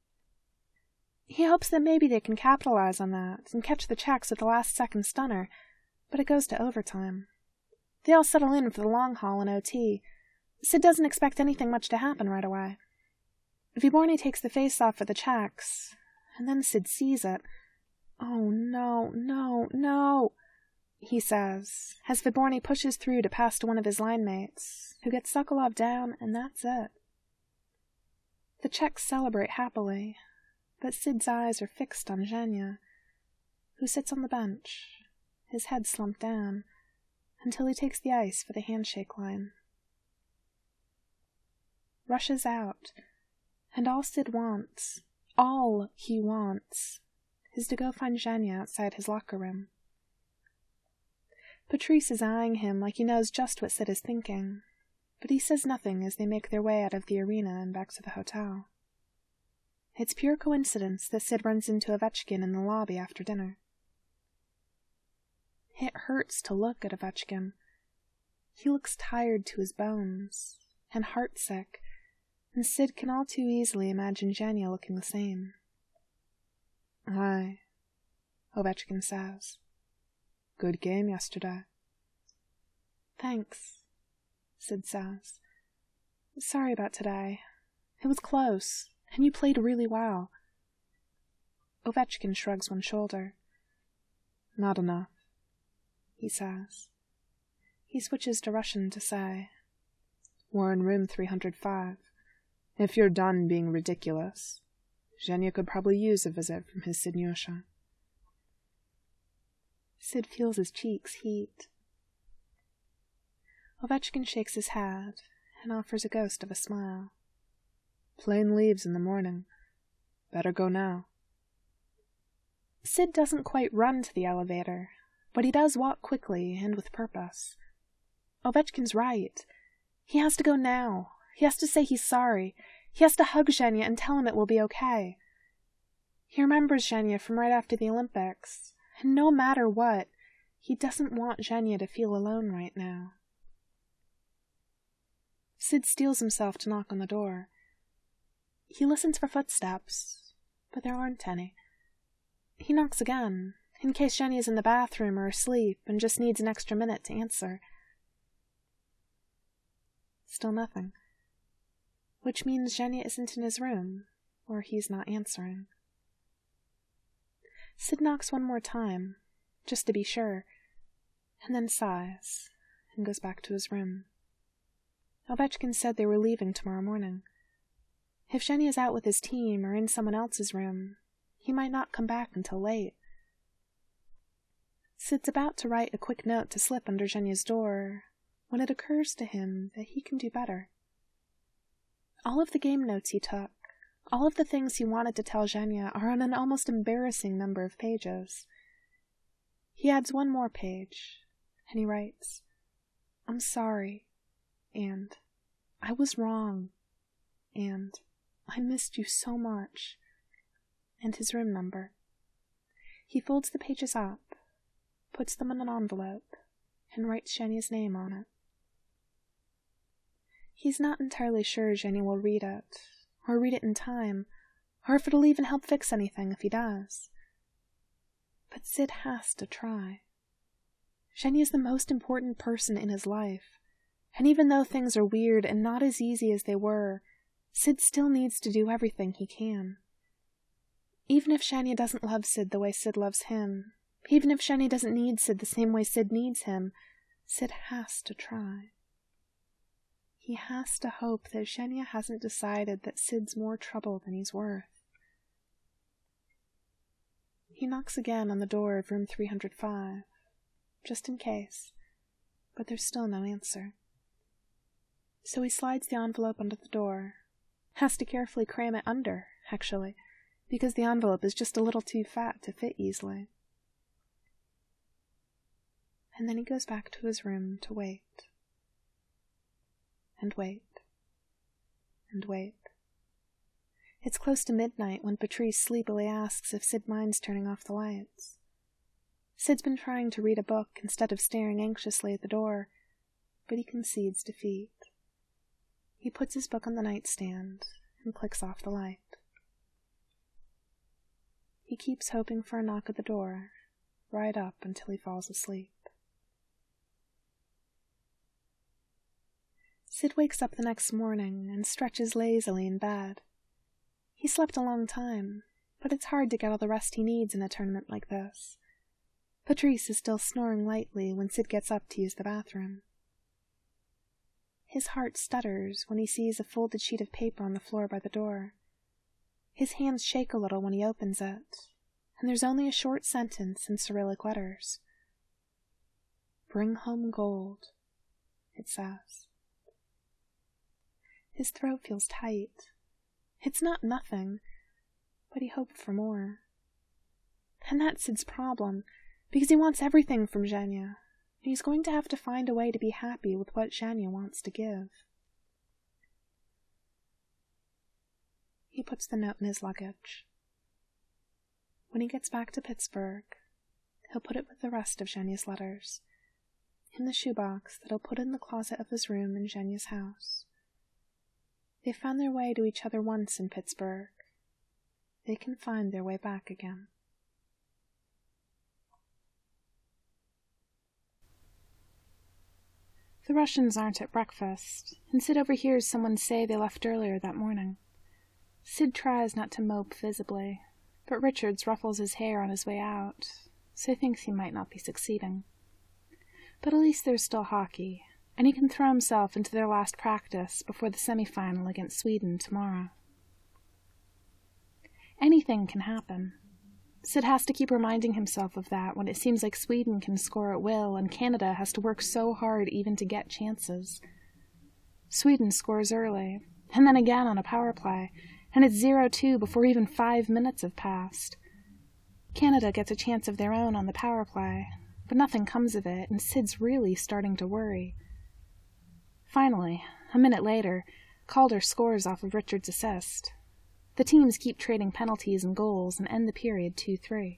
He hopes that maybe they can capitalize on that and catch the Czechs with the last-second stunner, but it goes to overtime. They all settle in for the long haul in OT. Sid doesn't expect anything much to happen right away. Vyborny takes the face-off for the Czechs, and then Sid sees it. "Oh, no, no, no," he says, as Vyborny pushes through to pass to one of his line mates, who gets Sokolov down, and that's it. The Czechs celebrate happily, but Sid's eyes are fixed on Zhenya, who sits on the bench, his head slumped down, until he takes the ice for the handshake line. Russia's out, and all Sid wants, all he wants, is to go find Zhenya outside his locker room. Patrice is eyeing him like he knows just what Sid is thinking, but he says nothing as they make their way out of the arena and back to the hotel. It's pure coincidence that Sid runs into Ovechkin in the lobby after dinner. It hurts to look at Ovechkin. He looks tired to his bones, and heartsick, and Sid can all too easily imagine Zhenya looking the same. "Aye," Ovechkin says. "Good game yesterday." "Thanks," Sid says. "Sorry about today. It was close, and you played really well." Ovechkin shrugs one shoulder. "Not enough," he says. He switches to Russian to say, "We're in room 305. If you're done being ridiculous, Zhenya could probably use a visit from his Sidnyusha." Sid feels his cheeks heat. Ovechkin shakes his head and offers a ghost of a smile. "Plane leaves in the morning. Better go now." Sid doesn't quite run to the elevator, but he does walk quickly and with purpose. Ovechkin's right. He has to go now. He has to say he's sorry. He has to hug Zhenya and tell him it will be okay. He remembers Zhenya from right after the Olympics, and no matter what, he doesn't want Zhenya to feel alone right now. Sid steels himself to knock on the door. He listens for footsteps, but there aren't any. He knocks again, in case Zhenya's in the bathroom or asleep and just needs an extra minute to answer. Still nothing. Which means Zhenya isn't in his room, or he's not answering. Sid knocks one more time, just to be sure, and then sighs, and goes back to his room. Ovechkin said they were leaving tomorrow morning. If Zhenya's out with his team or in someone else's room, he might not come back until late. Sid's about to write a quick note to slip under Zhenya's door, when it occurs to him that he can do better. All of the game notes he took, all of the things he wanted to tell Zhenya are on an almost embarrassing number of pages. He adds one more page, and he writes, "I'm sorry," and "I was wrong," and "I missed you so much." and his room number. He folds the pages up, puts them in an envelope, and writes Zhenya's name on it. He's not entirely sure Zhenya will read it, or read it in time, or if it'll even help fix anything if he does. But Sid has to try. Zhenya's the most important person in his life, and even though things are weird and not as easy as they were, Sid still needs to do everything he can. Even if Zhenya doesn't love Sid the way Sid loves him, even if Zhenya doesn't need Sid the same way Sid needs him, Sid has to try. He has to hope that Zhenya hasn't decided that Sid's more trouble than he's worth. He knocks again on the door of room 305, just in case, but there's still no answer. So he slides the envelope under the door, has to carefully cram it under, actually, because the envelope is just a little too fat to fit easily. And then he goes back to his room to wait. And wait. And wait. It's close to midnight when Patrice sleepily asks if Sid minds turning off the lights. Sid's been trying to read a book instead of staring anxiously at the door, but he concedes defeat. He puts his book on the nightstand and clicks off the light. He keeps hoping for a knock at the door, right up until he falls asleep. Sid wakes up the next morning and stretches lazily in bed. He slept a long time, but it's hard to get all the rest he needs in a tournament like this. Patrice is still snoring lightly when Sid gets up to use the bathroom. His heart stutters when he sees a folded sheet of paper on the floor by the door. His hands shake a little when he opens it, and there's only a short sentence in Cyrillic letters. "Bring home gold," it says. His throat feels tight. It's not nothing, but he hoped for more. And that's Sid's problem, because he wants everything from Zhenya, and he's going to have to find a way to be happy with what Zhenya wants to give. He puts the note in his luggage. When he gets back to Pittsburgh, he'll put it with the rest of Zhenya's letters, in the shoebox that he'll put in the closet of his room in Zhenya's house. They found their way to each other once in Pittsburgh. They can find their way back again. The Russians aren't at breakfast, and Sid overhears someone say they left earlier that morning. Sid tries not to mope visibly, but Richards ruffles his hair on his way out, so he thinks he might not be succeeding. But at least there's still hockey, and he can throw himself into their last practice before the semifinal against Sweden tomorrow. Anything can happen. Sid has to keep reminding himself of that when it seems like Sweden can score at will and Canada has to work so hard even to get chances. Sweden scores early, and then again on a power play, and it's 0-2 before even 5 minutes have passed. Canada gets a chance of their own on the power play, but nothing comes of it, and Sid's really starting to worry. Finally, a minute later, Calder scores off of Richards' assist. The teams keep trading penalties and goals and end the period 2-3.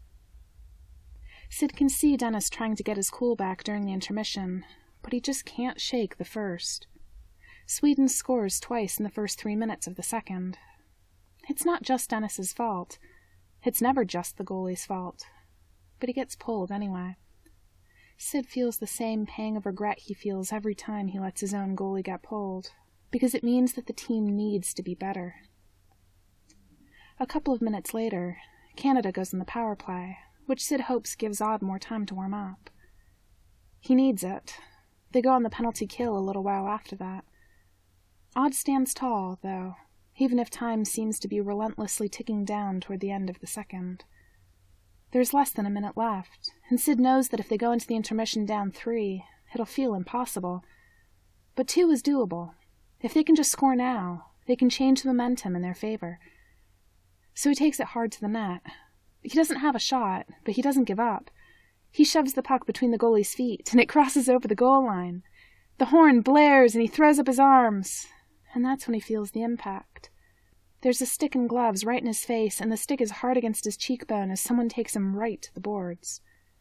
Sid can see Dennis trying to get his cool back during the intermission, but he just can't shake the first. Sweden scores twice in the first 3 minutes of the second. It's not just Dennis's fault. It's never just the goalie's fault. But he gets pulled anyway. Sid feels the same pang of regret he feels every time he lets his own goalie get pulled, because it means that the team needs to be better. A couple of minutes later, Canada goes in the power play, which Sid hopes gives Odd more time to warm up. He needs it. They go on the penalty kill a little while after that. Odd stands tall, though, even if time seems to be relentlessly ticking down toward the end of the second. There's less than a minute left, and Sid knows that if they go into the intermission down 3, it'll feel impossible. But 2 is doable. If they can just score now, they can change the momentum in their favor. So he takes it hard to the net. He doesn't have a shot, but he doesn't give up. He shoves the puck between the goalie's feet, and it crosses over the goal line. The horn blares, and he throws up his arms, and that's when he feels the impact. There's a stick and gloves right in his face, and the stick is hard against his cheekbone as someone takes him right to the boards.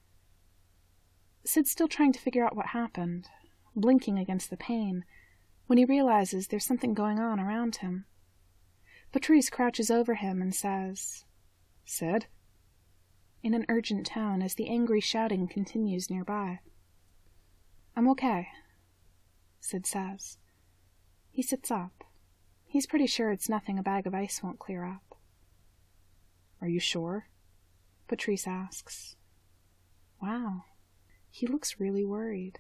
Sid's still trying to figure out what happened, blinking against the pain, when he realizes there's something going on around him. Patrice crouches over him and says, "Sid?" in an urgent tone as the angry shouting continues nearby. "I'm okay," Sid says. He sits up. He's pretty sure it's nothing a bag of ice won't clear up. "Are you sure?" Patrice asks. Wow, he looks really worried.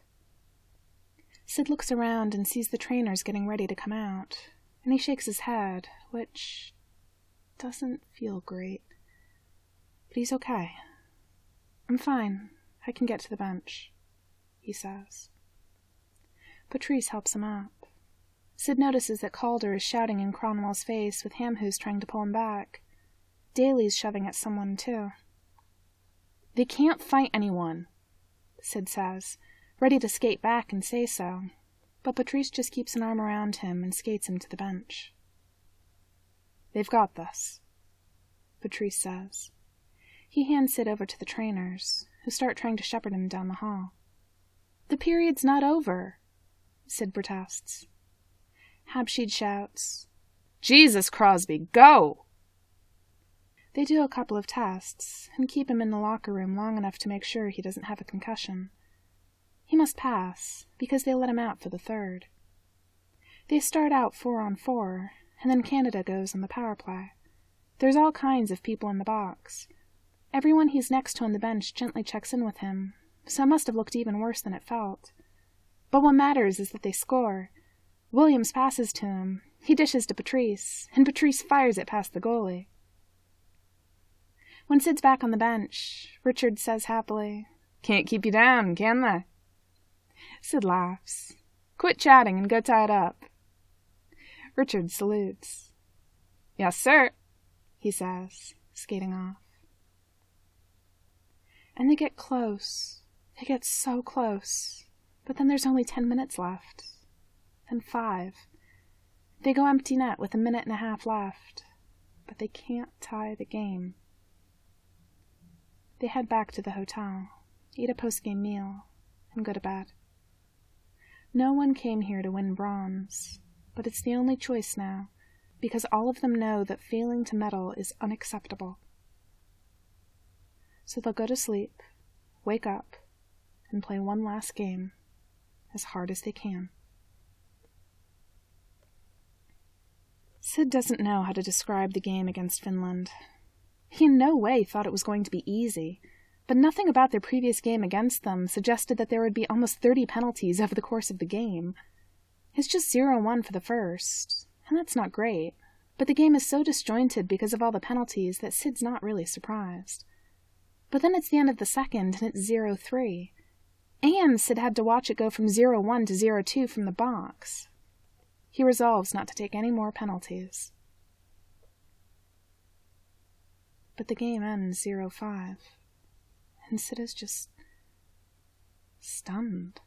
Sid looks around and sees the trainers getting ready to come out, and he shakes his head, which doesn't feel great. But he's okay. "I'm fine. I can get to the bench," he says. Patrice helps him up. Sid notices that Calder is shouting in Cronwell's face with Hamhuis trying to pull him back. Daly's shoving at someone, too. "They can't fight anyone," Sid says, ready to skate back and say so, but Patrice just keeps an arm around him and skates him to the bench. "They've got this," Patrice says. He hands Sid over to the trainers, who start trying to shepherd him down the hall. "The period's not over," Sid protests. Habshid shouts, "Jesus, Crosby, go!" They do a couple of tests, and keep him in the locker room long enough to make sure he doesn't have a concussion. He must pass, because they let him out for the third. They start out 4-on-4, and then Canada goes on the power play. There's all kinds of people in the box. Everyone he's next to on the bench gently checks in with him, so it must have looked even worse than it felt. But what matters is that they score. Williams passes to him, he dishes to Patrice, and Patrice fires it past the goalie. When Sid's back on the bench, Richard says happily, "Can't keep you down, can they?" Sid laughs. "Quit chatting and go tie it up." Richard salutes. "Yes, sir," he says, skating off. And they get close. They get so close. But then there's only 10 minutes left. Then 5. They go empty net with 1.5 minutes left. But they can't tie the game. They head back to the hotel, eat a post-game meal, and go to bed. No one came here to win bronze, but it's the only choice now, because all of them know that failing to medal is unacceptable. So they'll go to sleep, wake up, and play one last game, as hard as they can. Sid doesn't know how to describe the game against Finland. He in no way thought it was going to be easy, but nothing about their previous game against them suggested that there would be almost 30 penalties over the course of the game. It's just 0-1 for the first, and that's not great, but the game is so disjointed because of all the penalties that Sid's not really surprised. But then it's the end of the second, and it's 0-3. And Sid had to watch it go from 0-1 to 0-2 from the box. He resolves not to take any more penalties. But the game ends 0-5, and Sid is just stunned.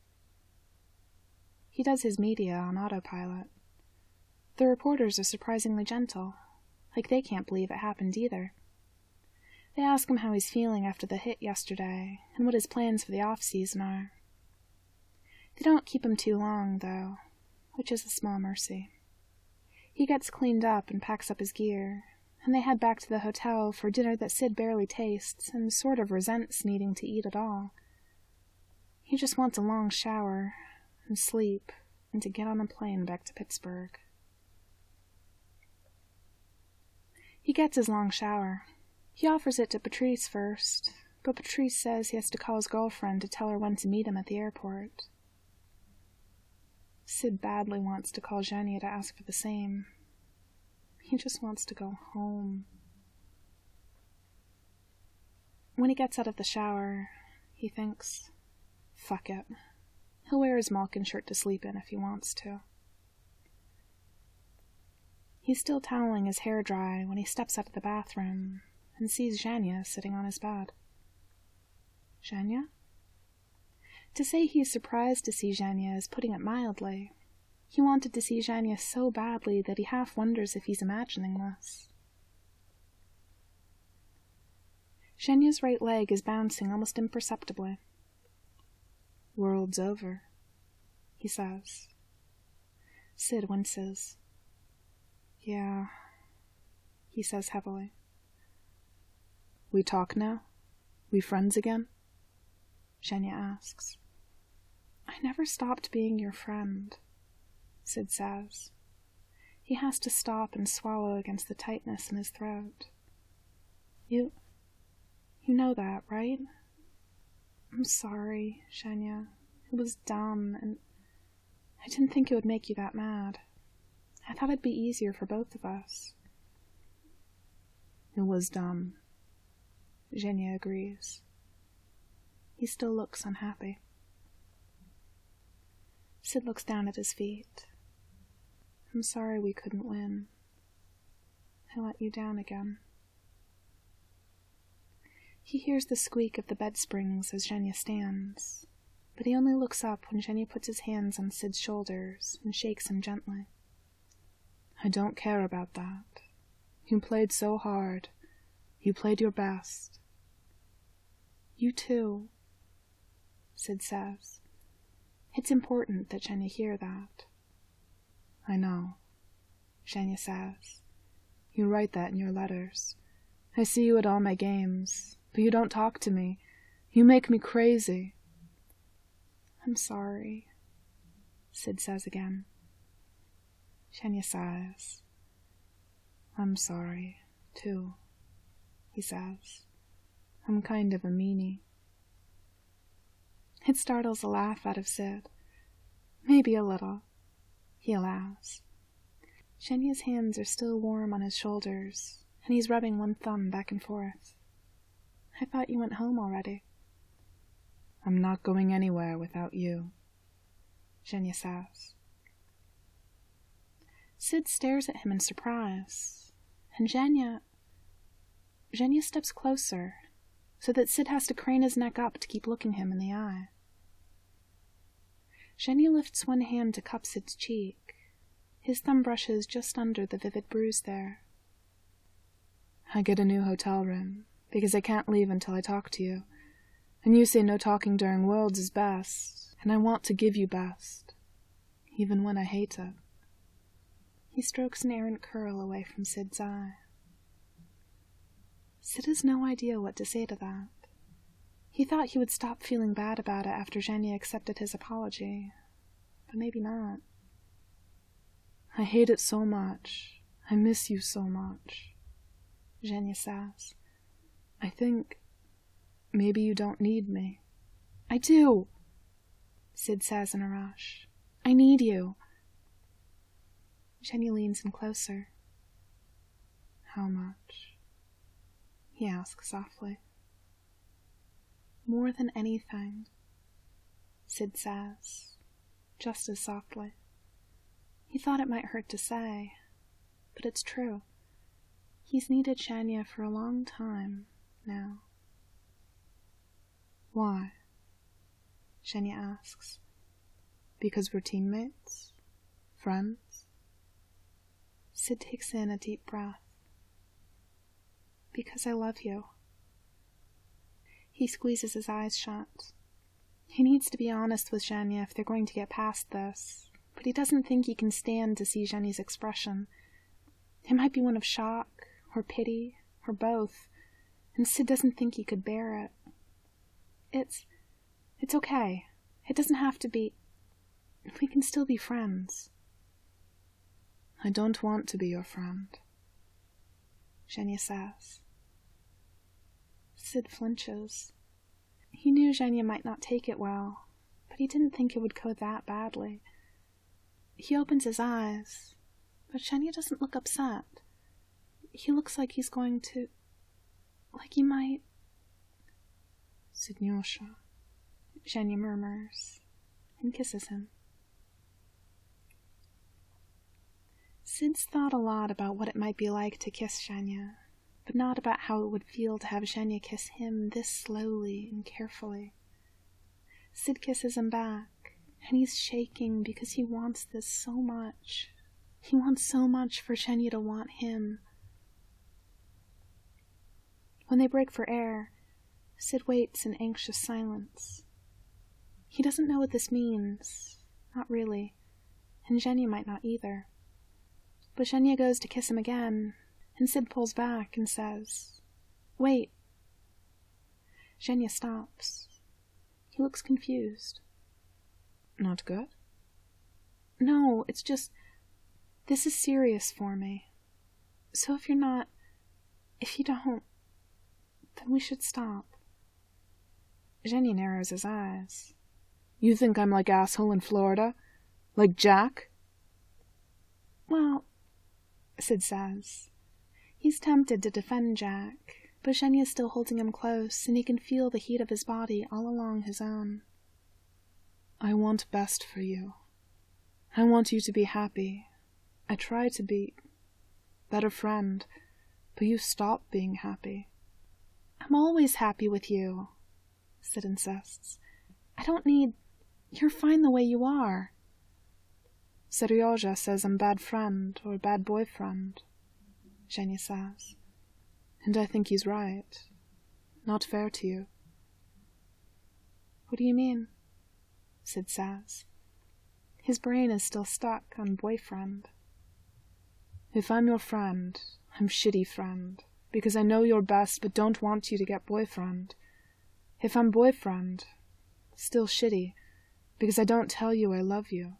He does his media on autopilot. The reporters are surprisingly gentle, like they can't believe it happened either. They ask him how he's feeling after the hit yesterday, and what his plans for the off-season are. They don't keep him too long, though, which is a small mercy. He gets cleaned up and packs up his gear, and they head back to the hotel for dinner that Sid barely tastes and sort of resents needing to eat at all. He just wants a long shower, and sleep, and to get on a plane back to Pittsburgh. He gets his long shower. He offers it to Patrice first, but Patrice says he has to call his girlfriend to tell her when to meet him at the airport. Sid badly wants to call Zhenya to ask for the same. He just wants to go home. When he gets out of the shower, he thinks, fuck it. He'll wear his Malkin shirt to sleep in if he wants to. He's still toweling his hair dry when he steps out of the bathroom and sees Zhenya sitting on his bed. Zhenya? To say he's surprised to see Zhenya is putting it mildly. He wanted to see Zhenya so badly that he half wonders if he's imagining this. Zhenya's right leg is bouncing almost imperceptibly. "World's over," he says. Sid winces. "Yeah," he says heavily. "We talk now? We friends again?" Zhenya asks. "I never stopped being your friend," Sid says. He has to stop and swallow against the tightness in his throat. You know that, right? I'm sorry, Zhenya. It was dumb, and I didn't think it would make you that mad. I thought it'd be easier for both of us." "It was dumb," Zhenya agrees. He still looks unhappy. Sid looks down at his feet. "I'm sorry we couldn't win. I let you down again." He hears the squeak of the bed springs as Zhenya stands, but he only looks up when Zhenya puts his hands on Sid's shoulders and shakes him gently. "I don't care about that. You played so hard. You played your best." "You too," Sid says. It's important that Zhenya hear that. "I know," Zhenya says. "You write that in your letters. I see you at all my games, but you don't talk to me. You make me crazy." "I'm sorry," Sid says again. Zhenya sighs. "I'm sorry, too," he says. "I'm kind of a meanie." It startles a laugh out of Sid. "Maybe a little," he allows. Zhenya's hands are still warm on his shoulders, and he's rubbing one thumb back and forth. "I thought you went home already." "I'm not going anywhere without you," Zhenya says. Sid stares at him in surprise, and Zhenya steps closer, so that Sid has to crane his neck up to keep looking him in the eye. Zhenya lifts one hand to cup Sid's cheek. His thumb brushes just under the vivid bruise there. "I get a new hotel room, because I can't leave until I talk to you. And you say no talking during Worlds is best, and I want to give you best, even when I hate it." He strokes an errant curl away from Sid's eye. Sid has no idea what to say to that. He thought he would stop feeling bad about it after Zhenya accepted his apology, but maybe not. "I hate it so much. I miss you so much," Zhenya says. "I think maybe you don't need me." "I do," Sid says in a rush. "I need you." Zhenya leans in closer. "How much?" he asks softly. "More than anything," Sid says, just as softly. He thought it might hurt to say, but it's true. He's needed Zhenya for a long time now. "Why?" Zhenya asks. "Because we're teammates? Friends?" Sid takes in a deep breath. "Because I love you." He squeezes his eyes shut. He needs to be honest with Zhenya if they're going to get past this, but he doesn't think he can stand to see Zhenya's expression. It might be one of shock, or pity, or both, and Sid doesn't think he could bear it. It's okay. It doesn't have to be. We can still be friends." "I don't want to be your friend," Zhenya says. Sid flinches. He knew Zhenya might not take it well, but he didn't think it would go that badly. He opens his eyes, but Zhenya doesn't look upset. He looks like he's going to... like he might... "Sidnyosha," Zhenya murmurs, and kisses him. Sid's thought a lot about what it might be like to kiss Zhenya, but not about how it would feel to have Zhenya kiss him this slowly and carefully. Sid kisses him back, And he's shaking because he wants this so much. He wants so much for Zhenya to want him. When they break for air, Sid waits in anxious silence. He doesn't know what this means. Not really. And Zhenya might not either. But Zhenya goes to kiss him again, and Sid pulls back and says, "Wait." Zhenya stops. He looks confused. "Not good?" "No, it's just, this is serious for me. So if you don't, then we should stop." Zhenya narrows his eyes. "You think I'm like asshole in Florida? Like Jack?" "Well," Sid says. He's tempted to defend Jack, but Zhenya's still holding him close, and he can feel the heat of his body all along his own. "I want best for you. I want you to be happy. I try to be better friend, but you stop being happy." "I'm always happy with you," Sid insists. "You're fine the way you are." "Seryoja says I'm bad friend or bad boyfriend," Zhenya says. "And I think he's right. Not fair to you." "What do you mean?" Sid says. His brain is still stuck on boyfriend. "If I'm your friend, I'm shitty friend, because I know you're best but don't want you to get boyfriend. If I'm boyfriend, still shitty, because I don't tell you I love you."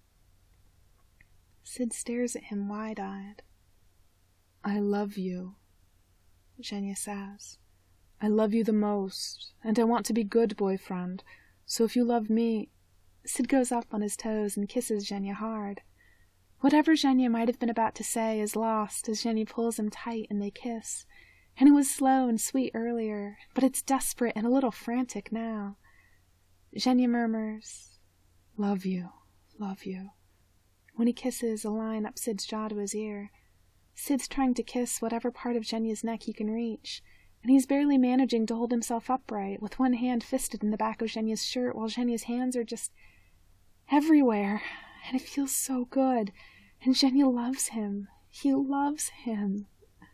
Sid stares at him wide-eyed. "I love you," Zhenya says. "I love you the most, and I want to be good boyfriend, so if you love me—" Sid goes up on his toes and kisses Zhenya hard. Whatever Zhenya might have been about to say is lost as Zhenya pulls him tight and they kiss. And it was slow and sweet earlier, but it's desperate and a little frantic now. Zhenya murmurs, "Love you, love you," when he kisses a line up Sid's jaw to his ear. Sid's trying to kiss whatever part of Zhenya's neck he can reach, and he's barely managing to hold himself upright, with one hand fisted in the back of Zhenya's shirt, while Zhenya's hands are just everywhere, and it feels so good, and Zhenya loves him. He loves him.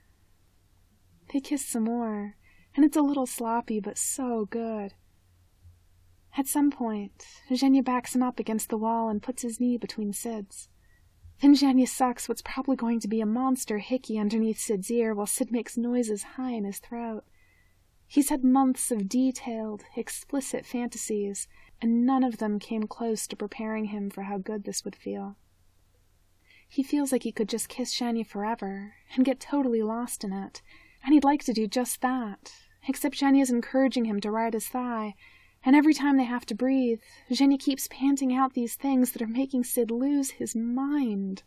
They kiss some more, and it's a little sloppy, but so good. At some point, Zhenya backs him up against the wall and puts his knee between Sid's. Then Zhenya sucks what's probably going to be a monster hickey underneath Sid's ear while Sid makes noises high in his throat. He's had months of detailed, explicit fantasies, and none of them came close to preparing him for how good this would feel. He feels like he could just kiss Zhenya forever, and get totally lost in it, and he'd like to do just that, except Zhenya's encouraging him to ride his thigh, and every time they have to breathe, Zhenya keeps panting out these things that are making Sid lose his mind.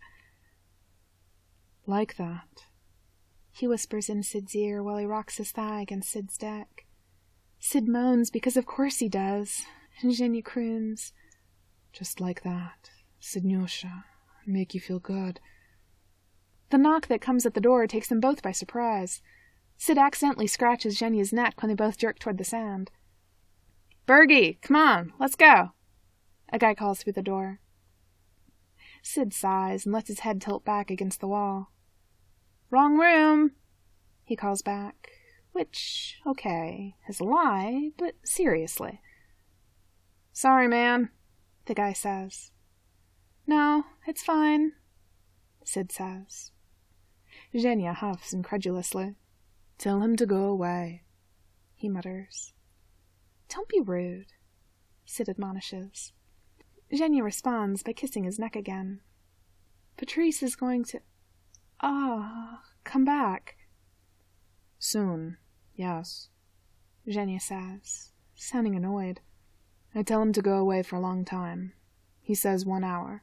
"Like that," he whispers in Sid's ear while he rocks his thigh against Sid's deck. Sid moans because of course he does, and Zhenya croons, "Just like that, Sidnyosha, make you feel good." The knock that comes at the door takes them both by surprise. Sid accidentally scratches Zhenya's neck when they both jerk toward the sound. "Bergie, come on, let's go," a guy calls through the door. Sid sighs and lets his head tilt back against the wall. "Wrong room," he calls back, which, okay, is a lie, but seriously. "Sorry, man," the guy says. "No, it's fine," Sid says. Zhenya huffs incredulously. "Tell him to go away," he mutters. "Don't be rude," Sid admonishes. Zhenya responds by kissing his neck again. "Patrice is going to... come back." "Soon, yes," Zhenya says, sounding annoyed. "I tell him to go away for a long time. He says 1 hour.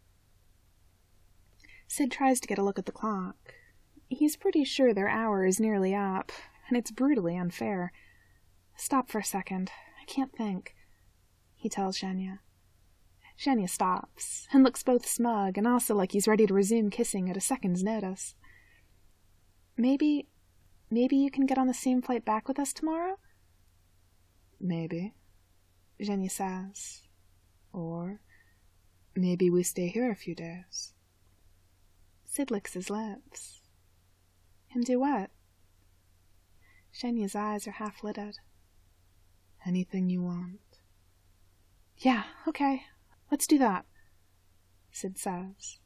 Sid tries to get a look at the clock. He's pretty sure their hour is nearly up, and it's brutally unfair. "Stop for a second. I can't think," he tells Zhenya. Zhenya stops, and looks both smug and also like he's ready to resume kissing at a second's notice. Maybe you can get on the same flight back with us tomorrow?" "Maybe," Zhenya says. "Or Maybe we stay here a few days. Sid licks his lips. And do what? Shenya's eyes are half-lidded. Anything you want. Yeah, okay. Let's do that, Sid says.